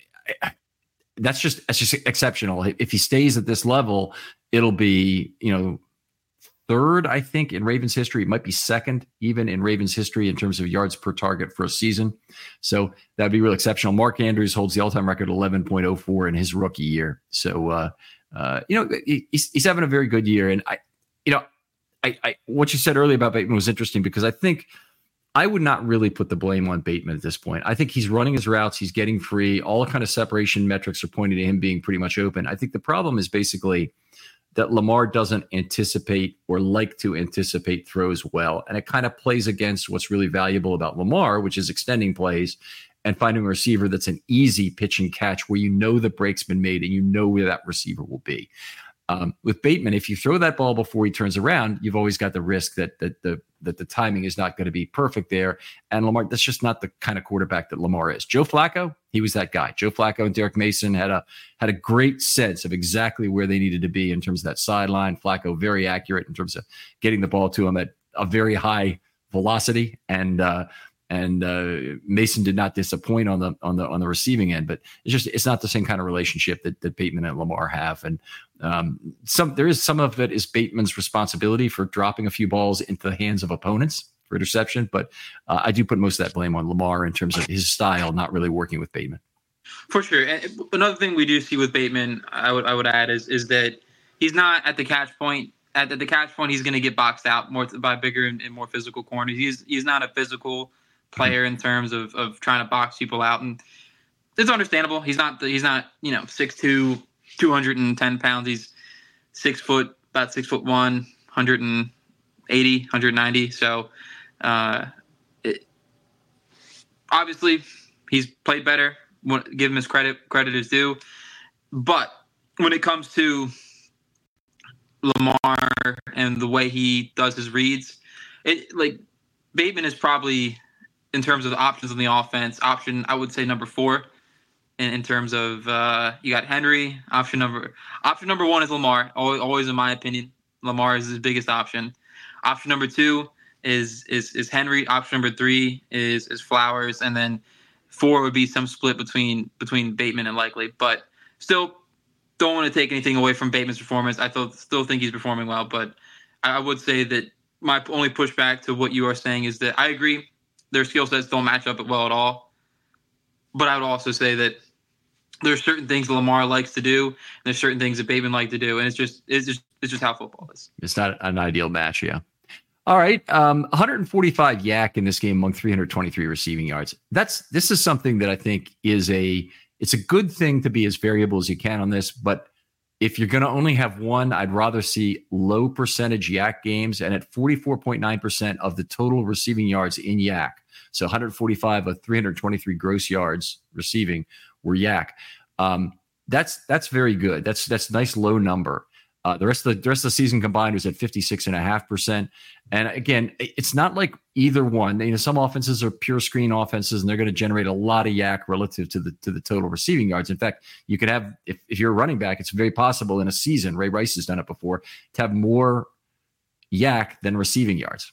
that's just that's just exceptional. If he stays at this level, it'll be you know third, I think, in Ravens history. It might be second even in Ravens history in terms of yards per target for a season. So that'd be real exceptional. Mark Andrews holds the all-time record eleven point oh four in his rookie year. So, uh, uh, you know, he's, he's having a very good year. And I, you know, I, I, what you said earlier about Bateman was interesting because I think I would not really put the blame on Bateman at this point. I think he's running his routes. He's getting free. All kind of separation metrics are pointing to him being pretty much open. I think the problem is basically that Lamar doesn't anticipate or like to anticipate throws well. And it kind of plays against what's really valuable about Lamar, which is extending plays and finding a receiver that's an easy pitch and catch where you know the break's been made and you know where that receiver will be. Um, with Bateman, if you throw that ball before he turns around, you've always got the risk that that the that the timing is not going to be perfect there. And Lamar, that's just not the kind of quarterback that Lamar is. Joe Flacco, he was that guy. Joe Flacco and Derek Mason had a had a great sense of exactly where they needed to be in terms of that sideline. Flacco very accurate in terms of getting the ball to him at a very high velocity, and uh, and uh, Mason did not disappoint on the on the on the receiving end. But it's just it's not the same kind of relationship that that Bateman and Lamar have. And um, some there is some of it is Bateman's responsibility for dropping a few balls into the hands of opponents for interception. But uh, I do put most of that blame on Lamar in terms of his style not really working with Bateman. For sure. And another thing we do see with Bateman, I would I would add is is that he's not at the catch point at the, the catch point, he's going to get boxed out more by bigger and, and more physical corners. He's he's not a physical player in terms of, of trying to box people out, and it's understandable. He's not he's not you know six two, two hundred ten pounds. He's six foot about six foot one, one eighty, one ninety. So uh, it, obviously he's played better. Give him his credit. Credit is due. But when it comes to Lamar and the way he does his reads, it like Bateman is probably, in terms of the options on the offense, option I would say number four. In, in terms of uh, you got Henry, option number option number one is Lamar. Always, always in my opinion, Lamar is his biggest option. Option number two is is is Henry. Option number three is is Flowers, and then four would be some split between between Bateman and Likely. But still, don't want to take anything away from Bateman's performance. I still still think he's performing well, but I would say that my only pushback to what you are saying is that I agree their skill sets don't match up well at all. But I would also say that there's certain things Lamar likes to do, and there's certain things that Bateman like to do, and it's just it's just it's just how football is. It's not an ideal match, yeah. All right, um, one forty-five yak in this game among three hundred twenty-three receiving yards. That's this is something that I think is a it's a good thing to be as variable as you can on this. But if you're going to only have one, I'd rather see low percentage yak games, and at forty-four point nine percent of the total receiving yards in yak, so one forty-five of three hundred twenty-three gross yards receiving were yak. Um, that's that's very good. That's that's a nice low number. Uh, the rest of the, the rest of the season combined was at fifty-six and a half percent. And again, it's not like either one. You know, some offenses are pure screen offenses, and they're going to generate a lot of yak relative to the to the total receiving yards. In fact, you could have, if, if you're a running back, it's very possible in a season, Ray Rice has done it before, to have more yak than receiving yards.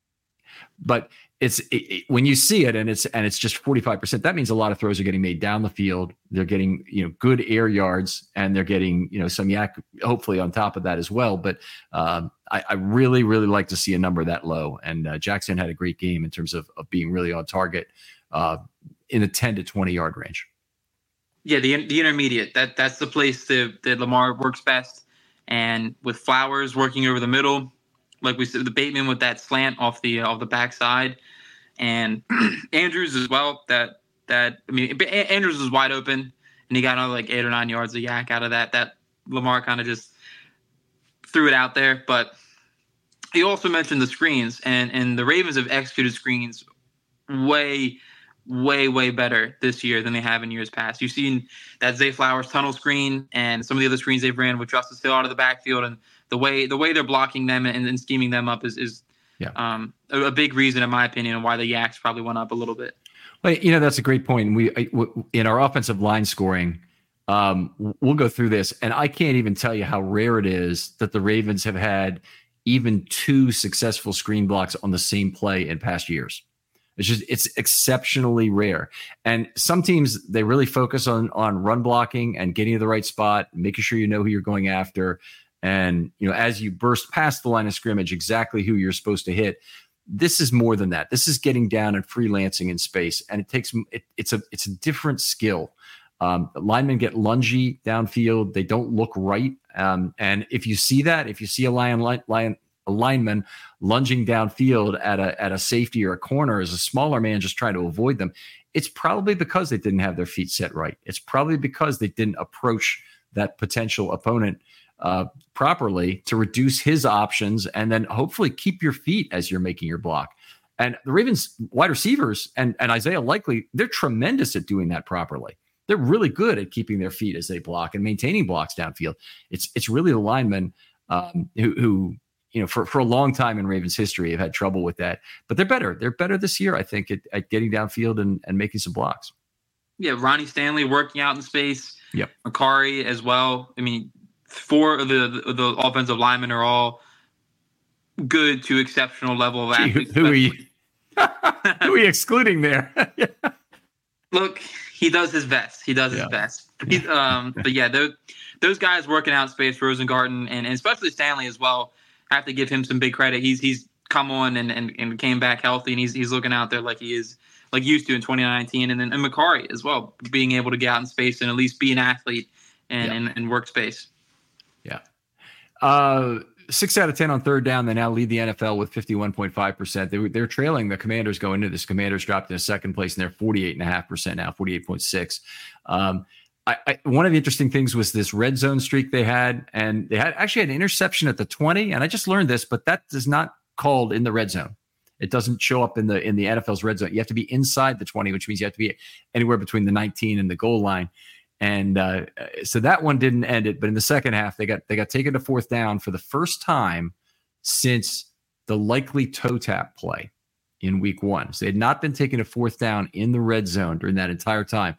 But it's it, it, when you see it and it's and it's just forty-five percent, that means a lot of throws are getting made down the field. They're getting, you know, good air yards, and they're getting, you know, some yak hopefully on top of that as well. But um, I, I really, really like to see a number that low. And uh, Jackson had a great game in terms of, of being really on target uh, in the ten to twenty yard range. Yeah, the the intermediate, that that's the place that, that Lamar works best. And with Flowers working over the middle, like we said, the Bateman with that slant off the uh, off the backside, and Andrews as well. That that I mean, Andrews was wide open, and he got another like eight or nine yards of yak out of that. That Lamar kind of just threw it out there. But he also mentioned the screens, and and the Ravens have executed screens way, way, way better this year than they have in years past. You've seen that Zay Flowers tunnel screen and some of the other screens they've ran with Justice Hill out of the backfield, and the way the way they're blocking them and, and scheming them up is is yeah. um, a, a big reason, in my opinion, why the yaks probably went up a little bit. Well, you know, that's a great point. We in our offensive line scoring, um, we'll go through this, and I can't even tell you how rare it is that the Ravens have had even two successful screen blocks on the same play in past years. It's just it's exceptionally rare. And some teams, they really focus on on run blocking and getting to the right spot, making sure you know who you're going after. And, you know, as you burst past the line of scrimmage, exactly who you're supposed to hit. This is more than that. This is getting down and freelancing in space. And it takes it, it's a it's a different skill. Um, linemen get lungy downfield. They don't look right. Um, and if you see that, if you see a lion, lion, a lineman lunging downfield at a at a safety or a corner as a smaller man just trying to avoid them, it's probably because they didn't have their feet set right. It's probably because they didn't approach that potential opponent uh, properly to reduce his options, and then hopefully keep your feet as you're making your block. And the Ravens wide receivers and, and Isaiah Likely, they're tremendous at doing that properly. They're really good at keeping their feet as they block and maintaining blocks downfield. It's it's really the linemen um, who, who you know, for, for a long time in Ravens history have had trouble with that. But they're better. They're better this year, I think, at, at getting downfield and, and making some blocks. Yeah, Ronnie Stanley working out in space. Yep. Makari as well. I mean, four of the, the, the offensive linemen are all good to exceptional level of Gee, athletes. Who, who, are you, who are you excluding there? Yeah. Look, he does his best. He does his Yeah. best. He, um, but yeah, those, those guys working out in space, Rosengarten, and, and especially Stanley as well, I have to give him some big credit. He's he's come on and, and, and came back healthy, and he's he's looking out there like he is like used to in twenty nineteen. And then and Makari as well, being able to get out in space and at least be an athlete and, Yeah. and, and work space. Yeah. Uh, six out of ten on third down. They now lead the N F L with fifty-one point five percent. They, they're trailing the Commanders going into this. Commanders dropped into second place, and they're forty-eight point five percent now, forty-eight point six. Um, I, I, one of the interesting things was this red zone streak they had, and they had actually had an interception at the twenty. And I just learned this, but that is not called in the red zone. It doesn't show up in the in the N F L's red zone. You have to be inside the twenty, which means you have to be anywhere between the nineteen and the goal line. And uh, so that one didn't end it. But in the second half, they got they got taken to fourth down for the first time since the likely toe tap play in week one. So they had not been taken to fourth down in the red zone during that entire time.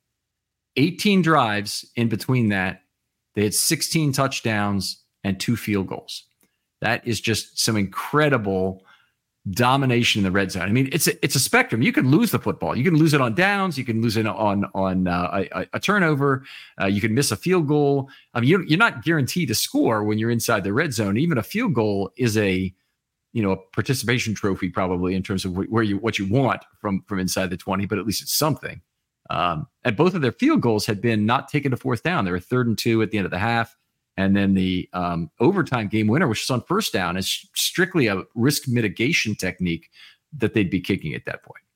eighteen drives in between that. They had sixteen touchdowns and two field goals. That is just some incredible domination in the red zone. I mean, it's a, it's a spectrum. You can lose the football. You can lose it on downs. You can lose it on on uh, a, a turnover. Uh, you can miss a field goal. I mean, you're, you're not guaranteed to score when you're inside the red zone. Even a field goal is a you know a participation trophy probably in terms of where you what you want from from inside the twenty. But at least it's something. Um, and both of their field goals had been not taken to fourth down. They were third and two at the end of the half. And then the um, overtime game winner, which is on first down, is strictly a risk mitigation technique that they'd be kicking at that point.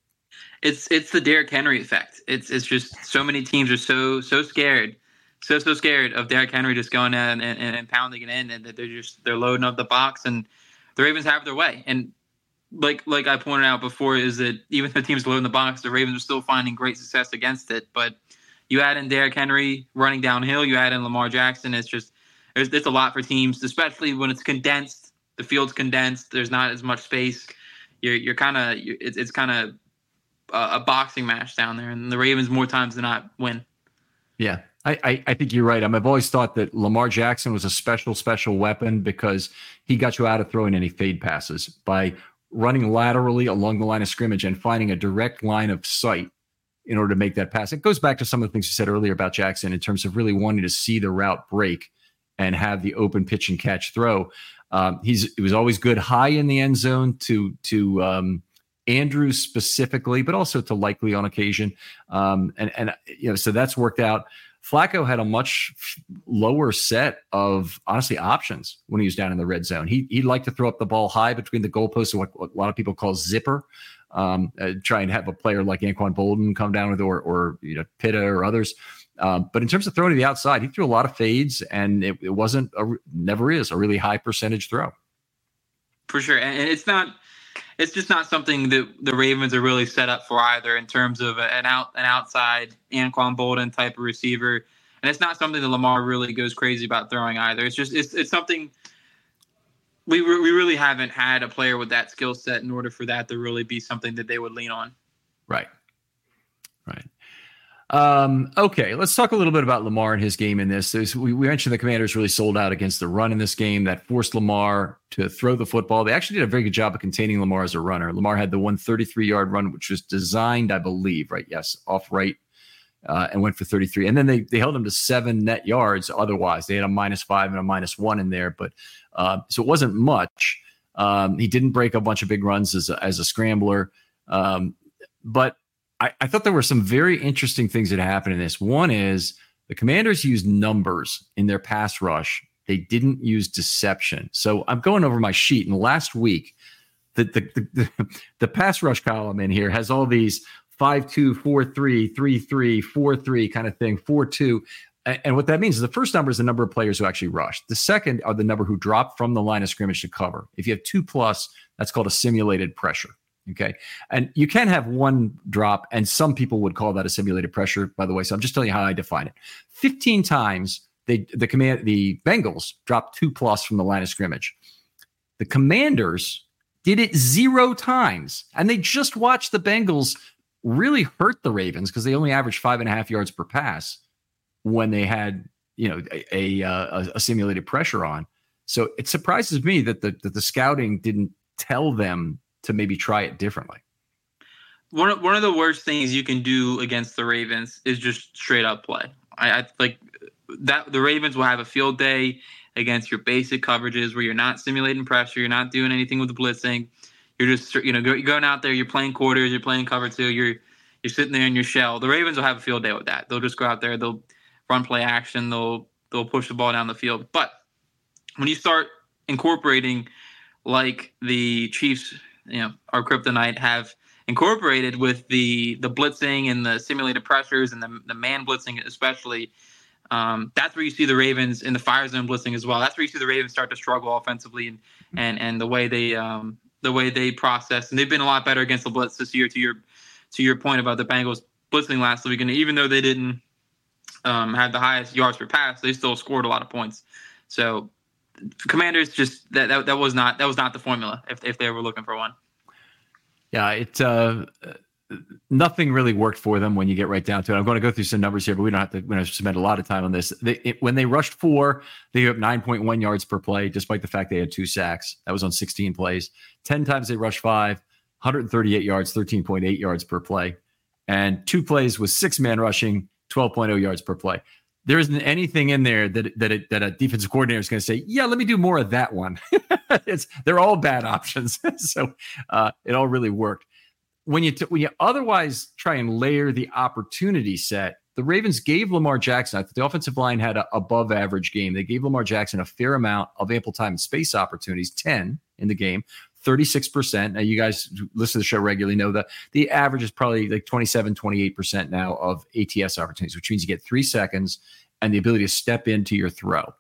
It's it's the Derrick Henry effect. It's it's just so many teams are so so scared, so so scared of Derrick Henry just going in and, and, and pounding it in, and that they're just they're loading up the box, and the Ravens have their way. And like like I pointed out before, is that even though teams loading the box, the Ravens are still finding great success against it, but. You add in Derrick Henry running downhill. You add in Lamar Jackson. It's just there's it's a lot for teams, especially when it's condensed. The field's condensed. There's not as much space. You're you're kind of it's it's kind of a, a boxing match down there, and the Ravens more times than not win. Yeah, I, I I think you're right. I mean, I've always thought that Lamar Jackson was a special special weapon because he got you out of throwing any fade passes by running laterally along the line of scrimmage and finding a direct line of sight in order to make that pass. It goes back to some of the things you said earlier about Jackson in terms of really wanting to see the route break and have the open pitch and catch throw. Um, he's he was always good high in the end zone to to um, Andrews specifically, but also to Likely on occasion. Um, and and you know, so that's worked out. Flacco had a much lower set of honestly options when he was down in the red zone. He he liked to throw up the ball high between the goalposts, what, what a lot of people call zipper. Um, uh, try and have a player like Anquan Bolden come down with, or, or you know, Pitta or others. Um, but in terms of throwing to the outside, he threw a lot of fades, and it, it wasn't, a, never is a really high percentage throw. For sure, and it's not, it's just not something that the Ravens are really set up for either in terms of an out, an outside Anquan Bolden type of receiver, and it's not something that Lamar really goes crazy about throwing either. It's just, it's, it's something. We re- we really haven't had a player with that skill set in order for that to really be something that they would lean on. Right. Right. Um, okay, let's talk a little bit about Lamar and his game in this. There's, we, we mentioned the Commanders really sold out against the run in this game. That forced Lamar to throw the football. They actually did a very good job of containing Lamar as a runner. Lamar had the one thirty-three-yard run, which was designed, I believe, right? Yes, off right. Uh, and went for thirty-three. And then they they held him to seven net yards. Otherwise, they had a minus five and a minus one in there. But uh, so it wasn't much. Um, he didn't break a bunch of big runs as a, as a scrambler. Um, but I, I thought there were some very interesting things that happened in this. One is the Commanders used numbers in their pass rush. They didn't use deception. So I'm going over my sheet. And last week, the the the, the, the pass rush column in here has all these five two, four three, three three, four three kind of thing, four two. And what that means is the first number is the number of players who actually rushed. The second are the number who dropped from the line of scrimmage to cover. If you have two plus, that's called a simulated pressure. Okay. And you can have one drop, and some people would call that a simulated pressure, by the way. So I'm just telling you how I define it. fifteen times they the command the Bengals dropped two plus from the line of scrimmage. The Commanders did it zero times, and they just watched the Bengals really hurt the Ravens because they only averaged five and a half yards per pass when they had, you know, a, a, a simulated pressure on. So it surprises me that the that the scouting didn't tell them to maybe try it differently. One of, one of the worst things you can do against the Ravens is just straight up play. I, I like that the Ravens will have a field day against your basic coverages where you're not simulating pressure, you're not doing anything with the blitzing. You're just, you know, you're going out there, you're playing quarters, you're playing cover two, you're you're sitting there in your shell. The Ravens will have a field day with that. They'll just go out there, they'll run play action, they'll they'll push the ball down the field. But when you start incorporating like the Chiefs, you know, our kryptonite have incorporated with the the blitzing and the simulated pressures and the, the man blitzing especially. Um, that's where you see the Ravens in the fire zone blitzing as well. That's where you see the Ravens start to struggle offensively and and, and the way they um, the way they process. And they've been a lot better against the blitz this year. To your to your point about the Bengals blitzing last week, and even though they didn't um, have the highest yards per pass, they still scored a lot of points. So Commanders just that, that that was not that was not the formula if if they were looking for one. Yeah, it uh, nothing really worked for them when you get right down to it. I'm going to go through some numbers here, but we don't have to, we're going to spend a lot of time on this. They, it, when they rushed four, they gave up nine point one yards per play, despite the fact they had two sacks. That was on sixteen plays. ten times they rushed five, one hundred thirty-eight yards, thirteen point eight yards per play. And two plays with six-man rushing, twelve point oh yards per play. There isn't anything in there that that, it, that a defensive coordinator is going to say, yeah, let me do more of that one. it's They're all bad options. so uh, it all really worked. When you t- when you otherwise try and layer the opportunity set, the Ravens gave Lamar Jackson, I thought the offensive line had an above average game. They gave Lamar Jackson a fair amount of ample time and space opportunities, ten in the game, thirty-six percent. Now, you guys who listen to the show regularly know that the average is probably like twenty-seven, twenty-eight percent now of A T S opportunities, which means you get three seconds and the ability to step into your throw.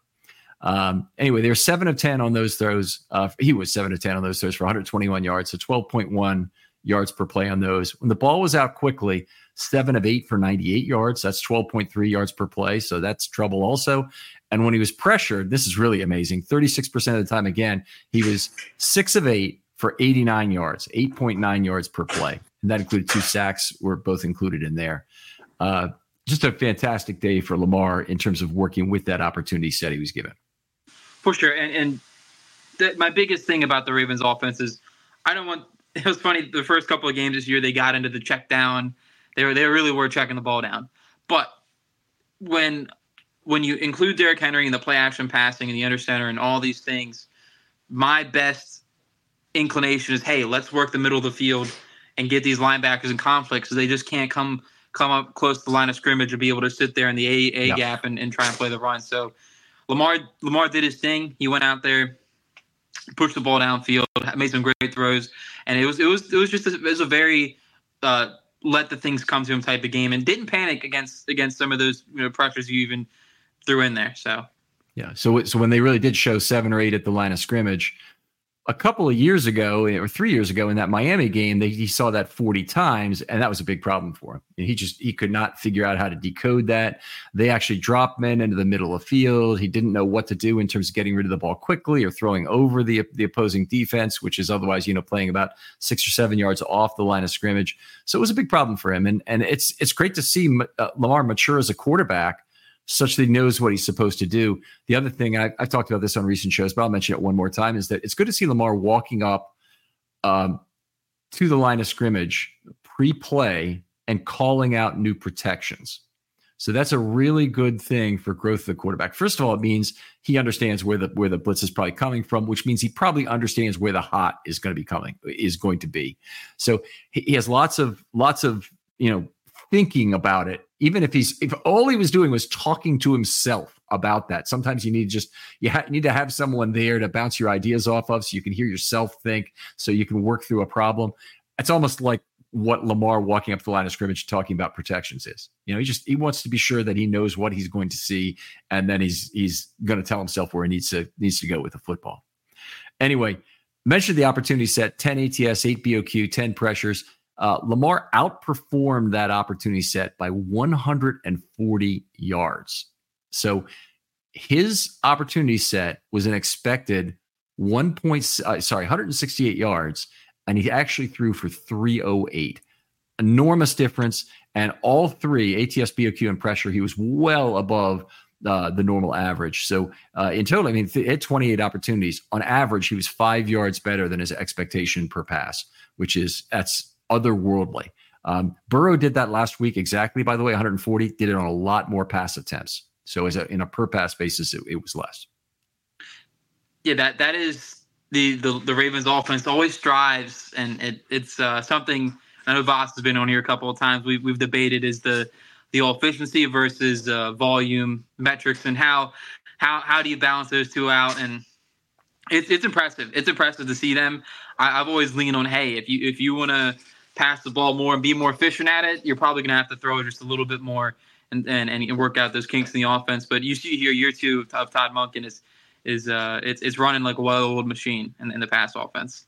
Um, anyway, they were seven of ten on those throws. Uh, he was seven of ten on those throws for one hundred twenty-one yards, so twelve point one yards per play on those. When the ball was out quickly, seven of eight for ninety-eight yards. That's twelve point three yards per play. So that's trouble also. And when he was pressured, this is really amazing. thirty-six percent of the time, again, he was six of eight for eighty-nine yards, eight point nine yards per play. And that included two sacks were both included in there. Uh, just a fantastic day for Lamar in terms of working with that opportunity set he was given. For sure. And, and the, my biggest thing about the Ravens offense is I don't want, it was funny, the first couple of games this year, they got into the check down. They were, they really were checking the ball down. But when when you include Derrick Henry and the play action passing and the under center and all these things, my best inclination is, hey, let's work the middle of the field and get these linebackers in conflict so they just can't come come up close to the line of scrimmage and be able to sit there in the A, A yeah. gap and, and try and play the run. So Lamar Lamar did his thing. He went out there, pushed the ball downfield, made some great throws, and it was it was it was just a, it was a very uh, let the things come to him type of game, and didn't panic against against some of those you know, pressures you even threw in there. So yeah, so so when they really did show seven or eight at the line of scrimmage, a couple of years ago or three years ago in that Miami game, they, he saw that forty times, and that was a big problem for him. And he just he could not figure out how to decode that. They actually dropped men into the middle of the field. He didn't know what to do in terms of getting rid of the ball quickly or throwing over the the opposing defense, which is otherwise you know playing about six or seven yards off the line of scrimmage. So it was a big problem for him. And and it's it's great to see uh, Lamar mature as a quarterback, such that he knows what he's supposed to do. The other thing, I, I've talked about this on recent shows, but I'll mention it one more time, is that it's good to see Lamar walking up um, to the line of scrimmage pre-play and calling out new protections. So that's a really good thing for growth of the quarterback. First of all, it means he understands where the where the blitz is probably coming from, which means he probably understands where the hot is going to be coming, is going to be. So he, he has lots of lots of you know thinking about it. Even if he's, if all he was doing was talking to himself about that, sometimes you need just, you ha- need to have someone there to bounce your ideas off of so you can hear yourself think, so you can work through a problem. It's almost like what Lamar walking up the line of scrimmage talking about protections is. You know, he just, he wants to be sure that he knows what he's going to see, and then he's, he's going to tell himself where he needs to, needs to go with the football. Anyway, mentioned the opportunity set, ten A T S, eight B O Q, ten pressures. Uh, Lamar outperformed that opportunity set by one hundred forty yards. So his opportunity set was an expected one point, uh, sorry, one hundred sixty-eight yards, and he actually threw for three oh eight. Enormous difference, and all three, A T S, B O Q, and pressure, he was well above uh, the normal average. So uh, in total, I mean, he had twenty-eight opportunities. On average, he was five yards better than his expectation per pass, which is, that's otherworldly. Um, Burrow did that last week exactly, by the way, one hundred forty, did it on a lot more pass attempts. So as a, in a per pass basis, it, it was less. Yeah, that that is the, the, the Ravens offense always strives, and it, it's uh, something I know Voss has been on here a couple of times. We've, we've debated is the the efficiency versus uh, volume metrics, and how how how do you balance those two out? And It's it's impressive. It's impressive to see them. I, I've always leaned on, hey, if you if you want to pass the ball more and be more efficient at it, you're probably going to have to throw just a little bit more and, and and work out those kinks in the offense. But you see here, year two of Todd Monken is is uh it's it's running like a well-oiled machine in, in the pass offense.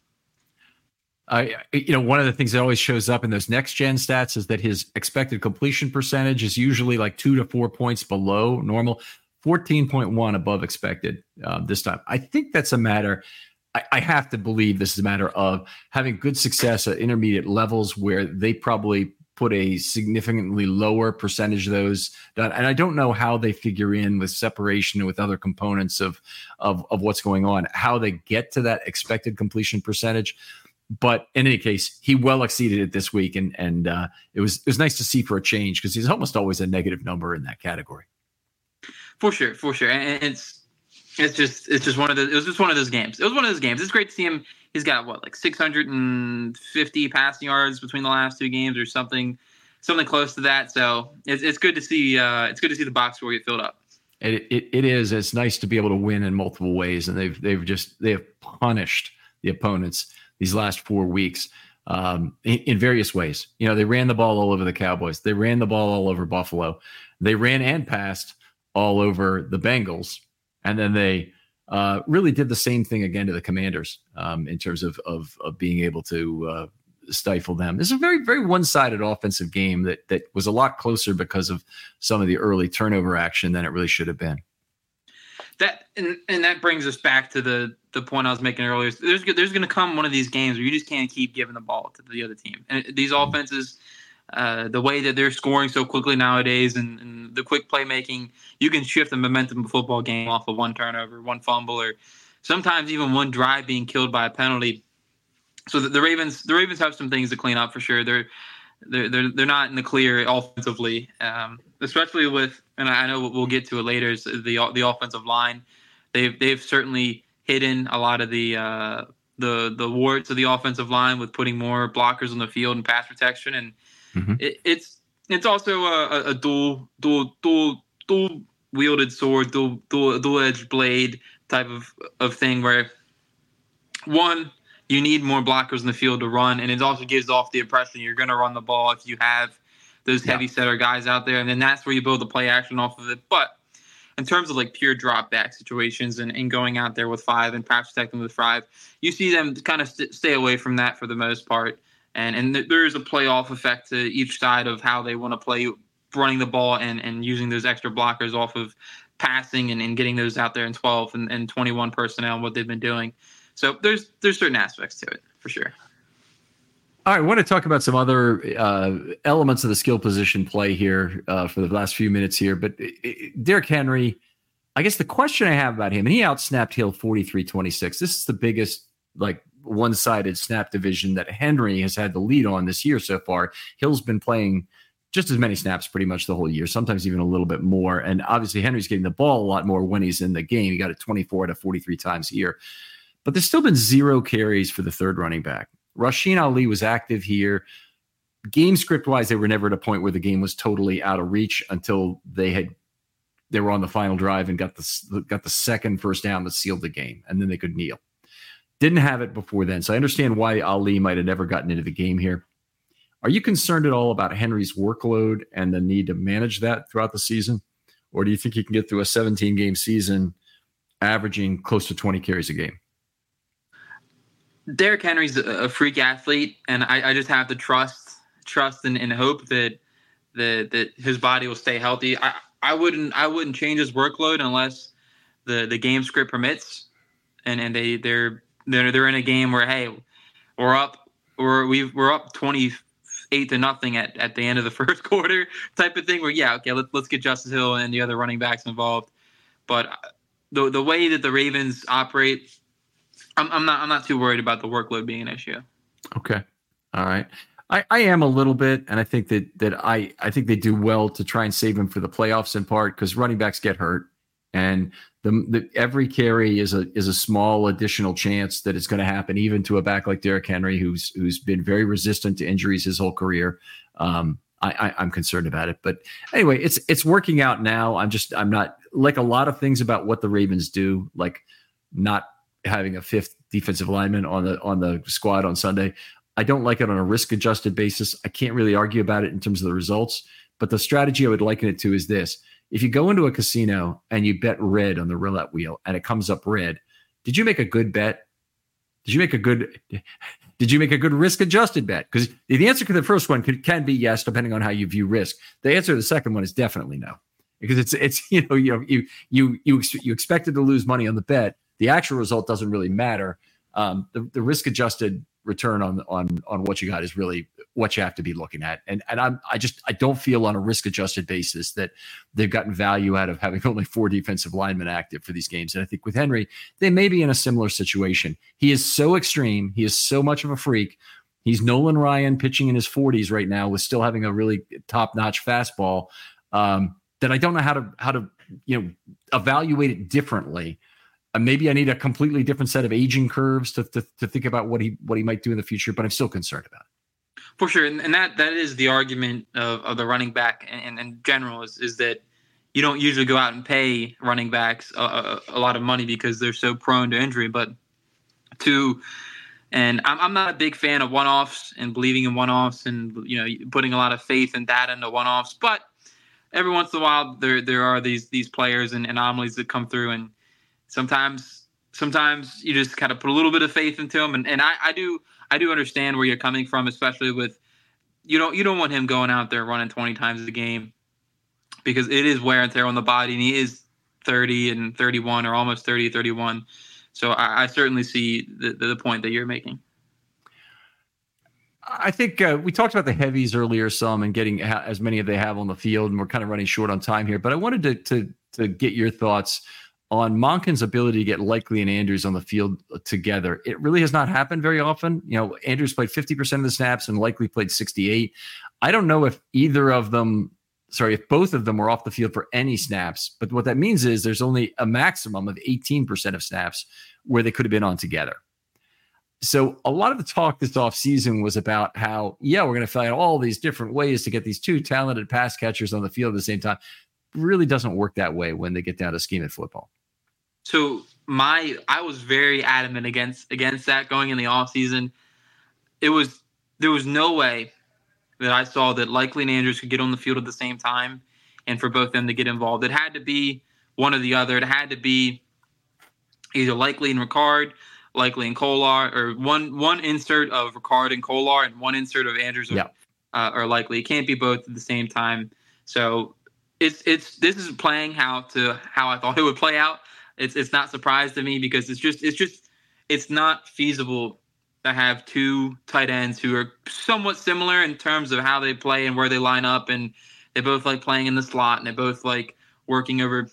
I, you know, one of the things that always shows up in those next gen stats is that his expected completion percentage is usually like two to four points below normal, fourteen point one above expected uh, this time. I think that's a matter. I, I have to believe this is a matter of having good success at intermediate levels where they probably put a significantly lower percentage of those done. And I don't know how they figure in with separation and with other components of, of, of what's going on, how they get to that expected completion percentage. But in any case, he well exceeded it this week, and and uh, it was it was nice to see for a change because he's almost always a negative number in that category. For sure, for sure, and it's it's just it's just one of the it was just one of those games. It was one of those games. It's great to see him. He's got what like six hundred fifty passing yards between the last two games, or something something close to that. So it's it's good to see uh, it's good to see the box score get filled up. It, it it is. It's nice to be able to win in multiple ways, and they've they've just they have punished the opponents these last four weeks um, in, in various ways. You know, they ran the ball all over the Cowboys. They ran the ball all over Buffalo. They ran and passed all over the Bengals. And then they uh, really did the same thing again to the Commanders um, in terms of, of, of being able to uh, stifle them. It's a very, very one-sided offensive game that that was a lot closer because of some of the early turnover action than it really should have been. That and, and that brings us back to the the point I was making earlier. There's there's going to come one of these games where you just can't keep giving the ball to the other team. And these offenses, uh, the way that they're scoring so quickly nowadays, and, and the quick playmaking, you can shift the momentum of a football game off of one turnover, one fumble, or sometimes even one drive being killed by a penalty. So the, the Ravens, the Ravens have some things to clean up for sure. They're they're they're, they're not in the clear offensively, um, especially with. And I know we'll get to it later. Is the the offensive line? They've they've certainly hidden a lot of the uh, the the warts of the offensive line with putting more blockers on the field and pass protection. And mm-hmm. it, it's it's also a, a dual dual dual dual wielded sword, dual dual dual edged blade type of of thing where one, you need more blockers in the field to run, and it also gives off the impression you're going to run the ball if you have those heavy setter guys out there, and then that's where you build the play action off of it. But in terms of like pure drop back situations and, and going out there with five and pass protecting with five, you see them kind of st- stay away from that for the most part. And and th- there is a playoff effect to each side of how they want to play running the ball and, and using those extra blockers off of passing and, and getting those out there in twelve and, and twenty-one personnel and what they've been doing. So there's there's certain aspects to it for sure. All right, I want to talk about some other uh, elements of the skill position play here uh, for the last few minutes here. But it, it, Derrick Henry, I guess the question I have about him, and he outsnapped Hill forty-three twenty-six. This is the biggest like one-sided snap division that Henry has had the lead on this year so far. Hill's been playing just as many snaps pretty much the whole year, sometimes even a little bit more. And obviously Henry's getting the ball a lot more when he's in the game. He got it twenty-four out of forty-three times here. But there's still been zero carries for the third running back. Rasheen Ali was active here. Game script wise, they were never at a point where the game was totally out of reach until they had they were on the final drive and got the got the second first down that sealed the game, and then they could kneel. Didn't have it before then, so I understand why Ali might have never gotten into the game here. Are you concerned at all about Henry's workload and the need to manage that throughout the season, or do you think he can get through a seventeen game season averaging close to twenty carries a game? Derrick Henry's a freak athlete, and I, I just have to trust, trust and, and hope that, that that his body will stay healthy. I, I wouldn't, I wouldn't change his workload unless the, the game script permits, and, and they they're they're they're in a game where hey, we're up, or we we're up twenty-eight to nothing at, at the end of the first quarter type of thing. Where yeah, okay, let's let's get Justice Hill and the other running backs involved. But the the way that the Ravens operate. I'm, I'm not. I'm not too worried about the workload being an issue. Okay, all right. I, I am a little bit, and I think that that I I think they do well to try and save him for the playoffs in part because running backs get hurt, and the, the every carry is a is a small additional chance that it's going to happen, even to a back like Derrick Henry, who's who's been very resistant to injuries his whole career. Um, I, I I'm concerned about it, but anyway, it's it's working out now. I'm just I'm not like a lot of things about what the Ravens do, like not. having a fifth defensive lineman on the on the squad on Sunday. I don't like it on a risk-adjusted basis. I can't really argue about it in terms of the results. But the strategy I would liken it to is this. If you go into a casino and you bet red on the roulette wheel and it comes up red, did you make a good bet? Did you make a good did you make a good risk-adjusted bet? Because the answer to the first one can, can be yes, depending on how you view risk. The answer to the second one is definitely no. Because it's it's you know, you know, you you you you expected to lose money on the bet. The actual result doesn't really matter. Um, the, the risk-adjusted return on on on what you got is really what you have to be looking at. And and I'm I just I don't feel on a risk-adjusted basis that they've gotten value out of having only four defensive linemen active for these games. And I think with Henry, they may be in a similar situation. He is so extreme. He is so much of a freak. He's Nolan Ryan pitching in his forties right now with still having a really top-notch fastball um, that I don't know how to how to you know evaluate it differently. Uh, maybe I need a completely different set of aging curves to, to to think about what he what he might do in the future, but I'm still concerned about it. For sure, and, and that that is the argument of, of the running back in, in general is, is that you don't usually go out and pay running backs a, a, a lot of money because they're so prone to injury. But to and I'm, I'm not a big fan of one-offs and believing in one-offs and you know putting a lot of faith and data into one-offs. But every once in a while, there there are these these players and anomalies that come through and. Sometimes, sometimes you just kind of put a little bit of faith into him, and, and I, I do, I do understand where you're coming from, especially with you don't, you don't want him going out there running twenty times a game because it is wear and tear on the body, and he is thirty and thirty-one or almost thirty, thirty-one. So I, I certainly see the, the the point that you're making. I think uh, we talked about the heavies earlier some and getting ha- as many as they have on the field, and we're kind of running short on time here. But I wanted to to to get your thoughts on Monken's ability to get Likely and Andrews on the field together. It really has not happened very often. You know, Andrews played fifty percent of the snaps and Likely played sixty-eight. I don't know if either of them, sorry, if both of them were off the field for any snaps, but what that means is there's only a maximum of eighteen percent of snaps where they could have been on together. So a lot of the talk this offseason was about how, yeah, we're going to find all these different ways to get these two talented pass catchers on the field at the same time. It really doesn't work that way when they get down to scheme football. So my, I was very adamant against against that going in the offseason. It was there was no way that I saw that Likely and Andrews could get on the field at the same time, and for both of them to get involved. It had to be one or the other. It had to be either Likely and Ricard, Likely and Kolar, or one one insert of Ricard and Kolar and one insert of Andrews or, yeah. uh, or Likely. It can't be both at the same time. So it's it's this is playing how to how I thought it would play out. It's it's not surprise to me because it's just it's just it's not feasible to have two tight ends who are somewhat similar in terms of how they play and where they line up, and they both like playing in the slot and they both like working over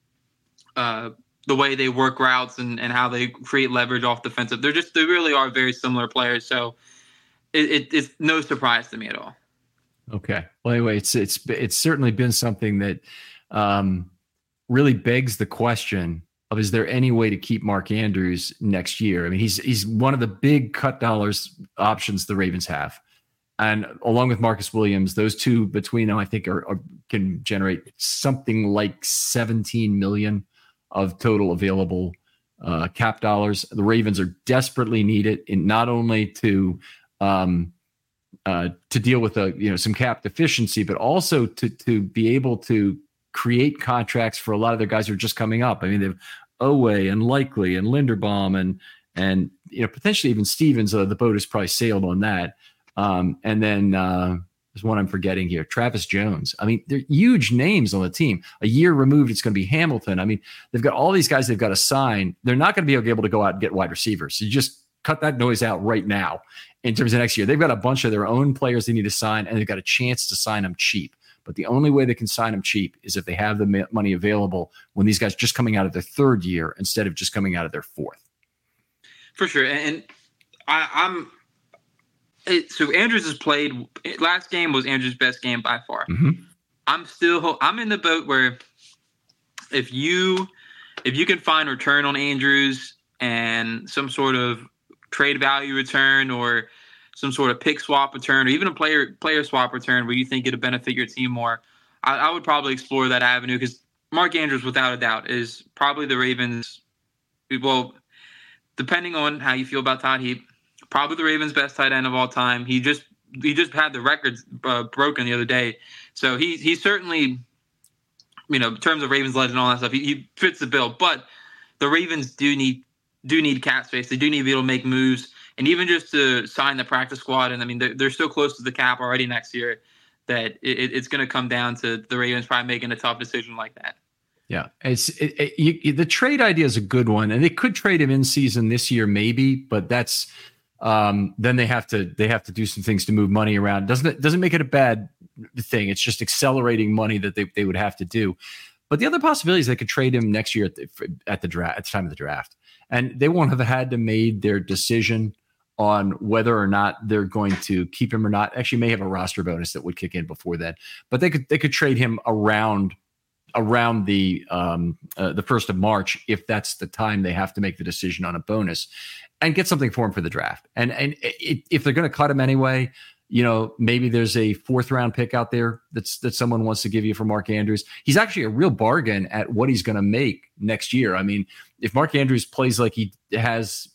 uh, the way they work routes and, and how they create leverage off defensive. They're just they really are very similar players, so it, it, it's no surprise to me at all. Okay. Well, anyway, it's it's it's certainly been something that um, really begs the question of, is there any way to keep Mark Andrews next year? I mean, he's he's one of the big cut dollars options the Ravens have. And along with Marcus Williams, those two between them, I think, are, are can generate something like seventeen million of total available uh, cap dollars. The Ravens are desperately needed in not only to um, uh, to deal with a you know some cap deficiency, but also to to be able to create contracts for a lot of their guys who are just coming up. I mean, they've Owe and Likely and Linderbaum and and you know potentially even Stevens. Uh, the boat has probably sailed on that. Um, and then uh, there's one I'm forgetting here, Travis Jones. I mean, they're huge names on the team. A year removed, it's going to be Hamilton. I mean, they've got all these guys they've got to sign. They're not going to be able to go out and get wide receivers. So you just cut that noise out right now in terms of next year. They've got a bunch of their own players they need to sign, and they've got a chance to sign them cheap. But the only way they can sign them cheap is if they have the money available when these guys are just coming out of their third year instead of just coming out of their fourth. For sure. And I, I'm it, so Andrews has played last game was Andrews' best game by far. Mm-hmm. I'm still I'm in the boat where if you if you can find return on Andrews and some sort of trade value return or some sort of pick swap return, or even a player player swap return where you think it'll benefit your team more, I, I would probably explore that avenue because Mark Andrews, without a doubt, is probably the Ravens. Well, depending on how you feel about Todd Heap, probably the Ravens' best tight end of all time. He just he just had the records uh, broken the other day, so he he certainly, you know, in terms of Ravens legend and all that stuff, he, he fits the bill. But the Ravens do need do need cap space. They do need to be able to make moves, and even just to sign the practice squad. And I mean, they're, they're so close to the cap already next year that it, it's going to come down to the Ravens probably making a tough decision like that. Yeah, it's it, it, you, the trade idea is a good one, and they could trade him in season this year, maybe, but that's um, then they have to they have to do some things to move money around. Doesn't it doesn't make it a bad thing? It's just accelerating money that they they would have to do. But the other possibility is they could trade him next year at the at the draft at the time of the draft, and they won't have had to made their decision on whether or not they're going to keep him or not. Actually, may have a roster bonus that would kick in before then, but they could they could trade him around. around the um, uh, the first of March, if that's the time they have to make the decision on a bonus, and get something for him for the draft. And and it, if they're going to cut him anyway, you know, maybe there's a fourth round pick out there that's that someone wants to give you for Mark Andrews. He's actually a real bargain at what he's going to make next year. I mean, if Mark Andrews plays like he has,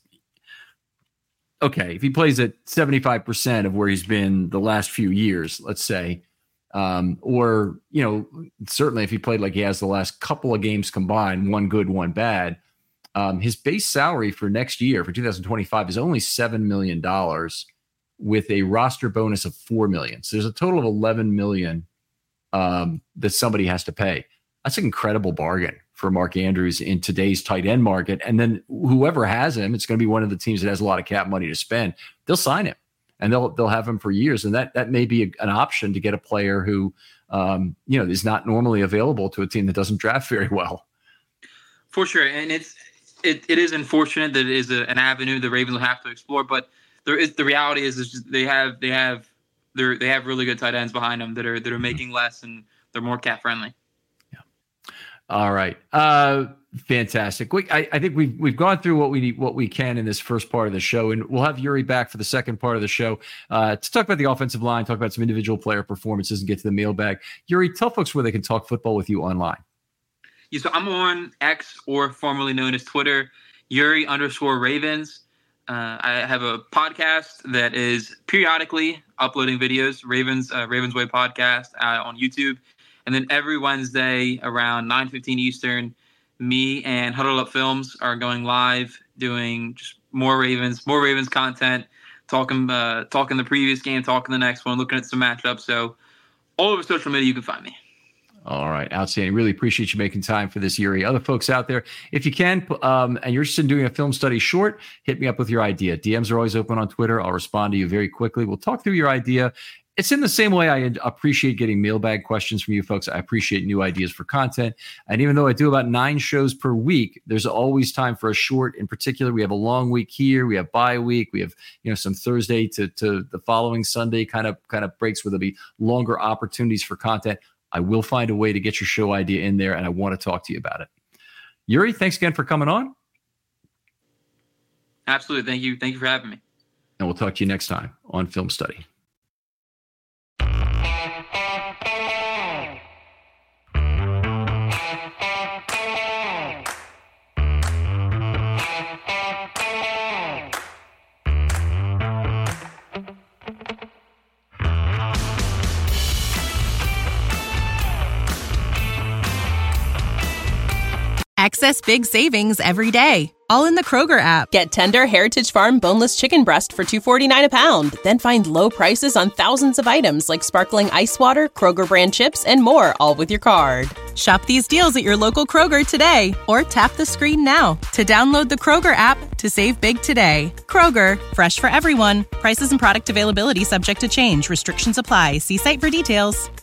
okay, if he plays at seventy-five percent of where he's been the last few years, let's say, Um, or, you know, certainly if he played like he has the last couple of games combined, one good, one bad, um, his base salary for next year, for two thousand twenty-five, is only seven million dollars with a roster bonus of four million dollars. So there's a total of eleven million dollars um, that somebody has to pay. That's an incredible bargain for Mark Andrews in today's tight end market. And then whoever has him, it's going to be one of the teams that has a lot of cap money to spend. They'll sign him. And they'll they'll have him for years, and that that may be a, an option to get a player who, um, you know, is not normally available to a team that doesn't draft very well. For sure, and it's it, it is unfortunate that it is a, an avenue the Ravens will have to explore. But there is the reality is, is just they have they have they they have really good tight ends behind them that are that are making less and they're more cap friendly. Yeah. All right. Uh, Fantastic. We, I, I think we've we've gone through what we need, what we can in this first part of the show, and we'll have Yuri back for the second part of the show uh, to talk about the offensive line, talk about some individual player performances, and get to the mailbag. Yuri, tell folks where they can talk football with you online. Yeah, so I'm on X, or formerly known as Twitter, Yuri underscore Ravens. Uh, I have a podcast that is periodically uploading videos, Ravens uh, Ravens Way podcast uh, on YouTube, and then every Wednesday around nine fifteen Eastern. Me and Huddle Up Films are going live, doing just more Ravens, more Ravens content, talking, uh, talking the previous game, talking the next one, looking at some matchups. So all over social media, you can find me. All right, outstanding. Really appreciate you making time for this, Yuri. Other folks out there, if you can, um, and you're interested in doing a film study short, hit me up with your idea. D Ms are always open on Twitter. I'll respond to you very quickly. We'll talk through your idea. It's in the same way I appreciate getting mailbag questions from you folks. I appreciate new ideas for content. And even though I do about nine shows per week, there's always time for a short. In particular, we have a long week here. We have bye week. We have, you know, some Thursday to, to the following Sunday kind of kind of breaks where there'll be longer opportunities for content. I will find a way to get your show idea in there, and I want to talk to you about it. Yuri, thanks again for coming on. Absolutely. Thank you. Thank you for having me. And we'll talk to you next time on Film Study. Access big savings every day, all in the Kroger app. Get tender Heritage Farm boneless chicken breast for two forty-nine a pound. Then find low prices on thousands of items like sparkling ice water, Kroger brand chips, and more, all with your card. Shop these deals at your local Kroger today, or tap the screen now to download the Kroger app to save big today. Kroger, fresh for everyone. Prices and product availability subject to change. Restrictions apply. See site for details.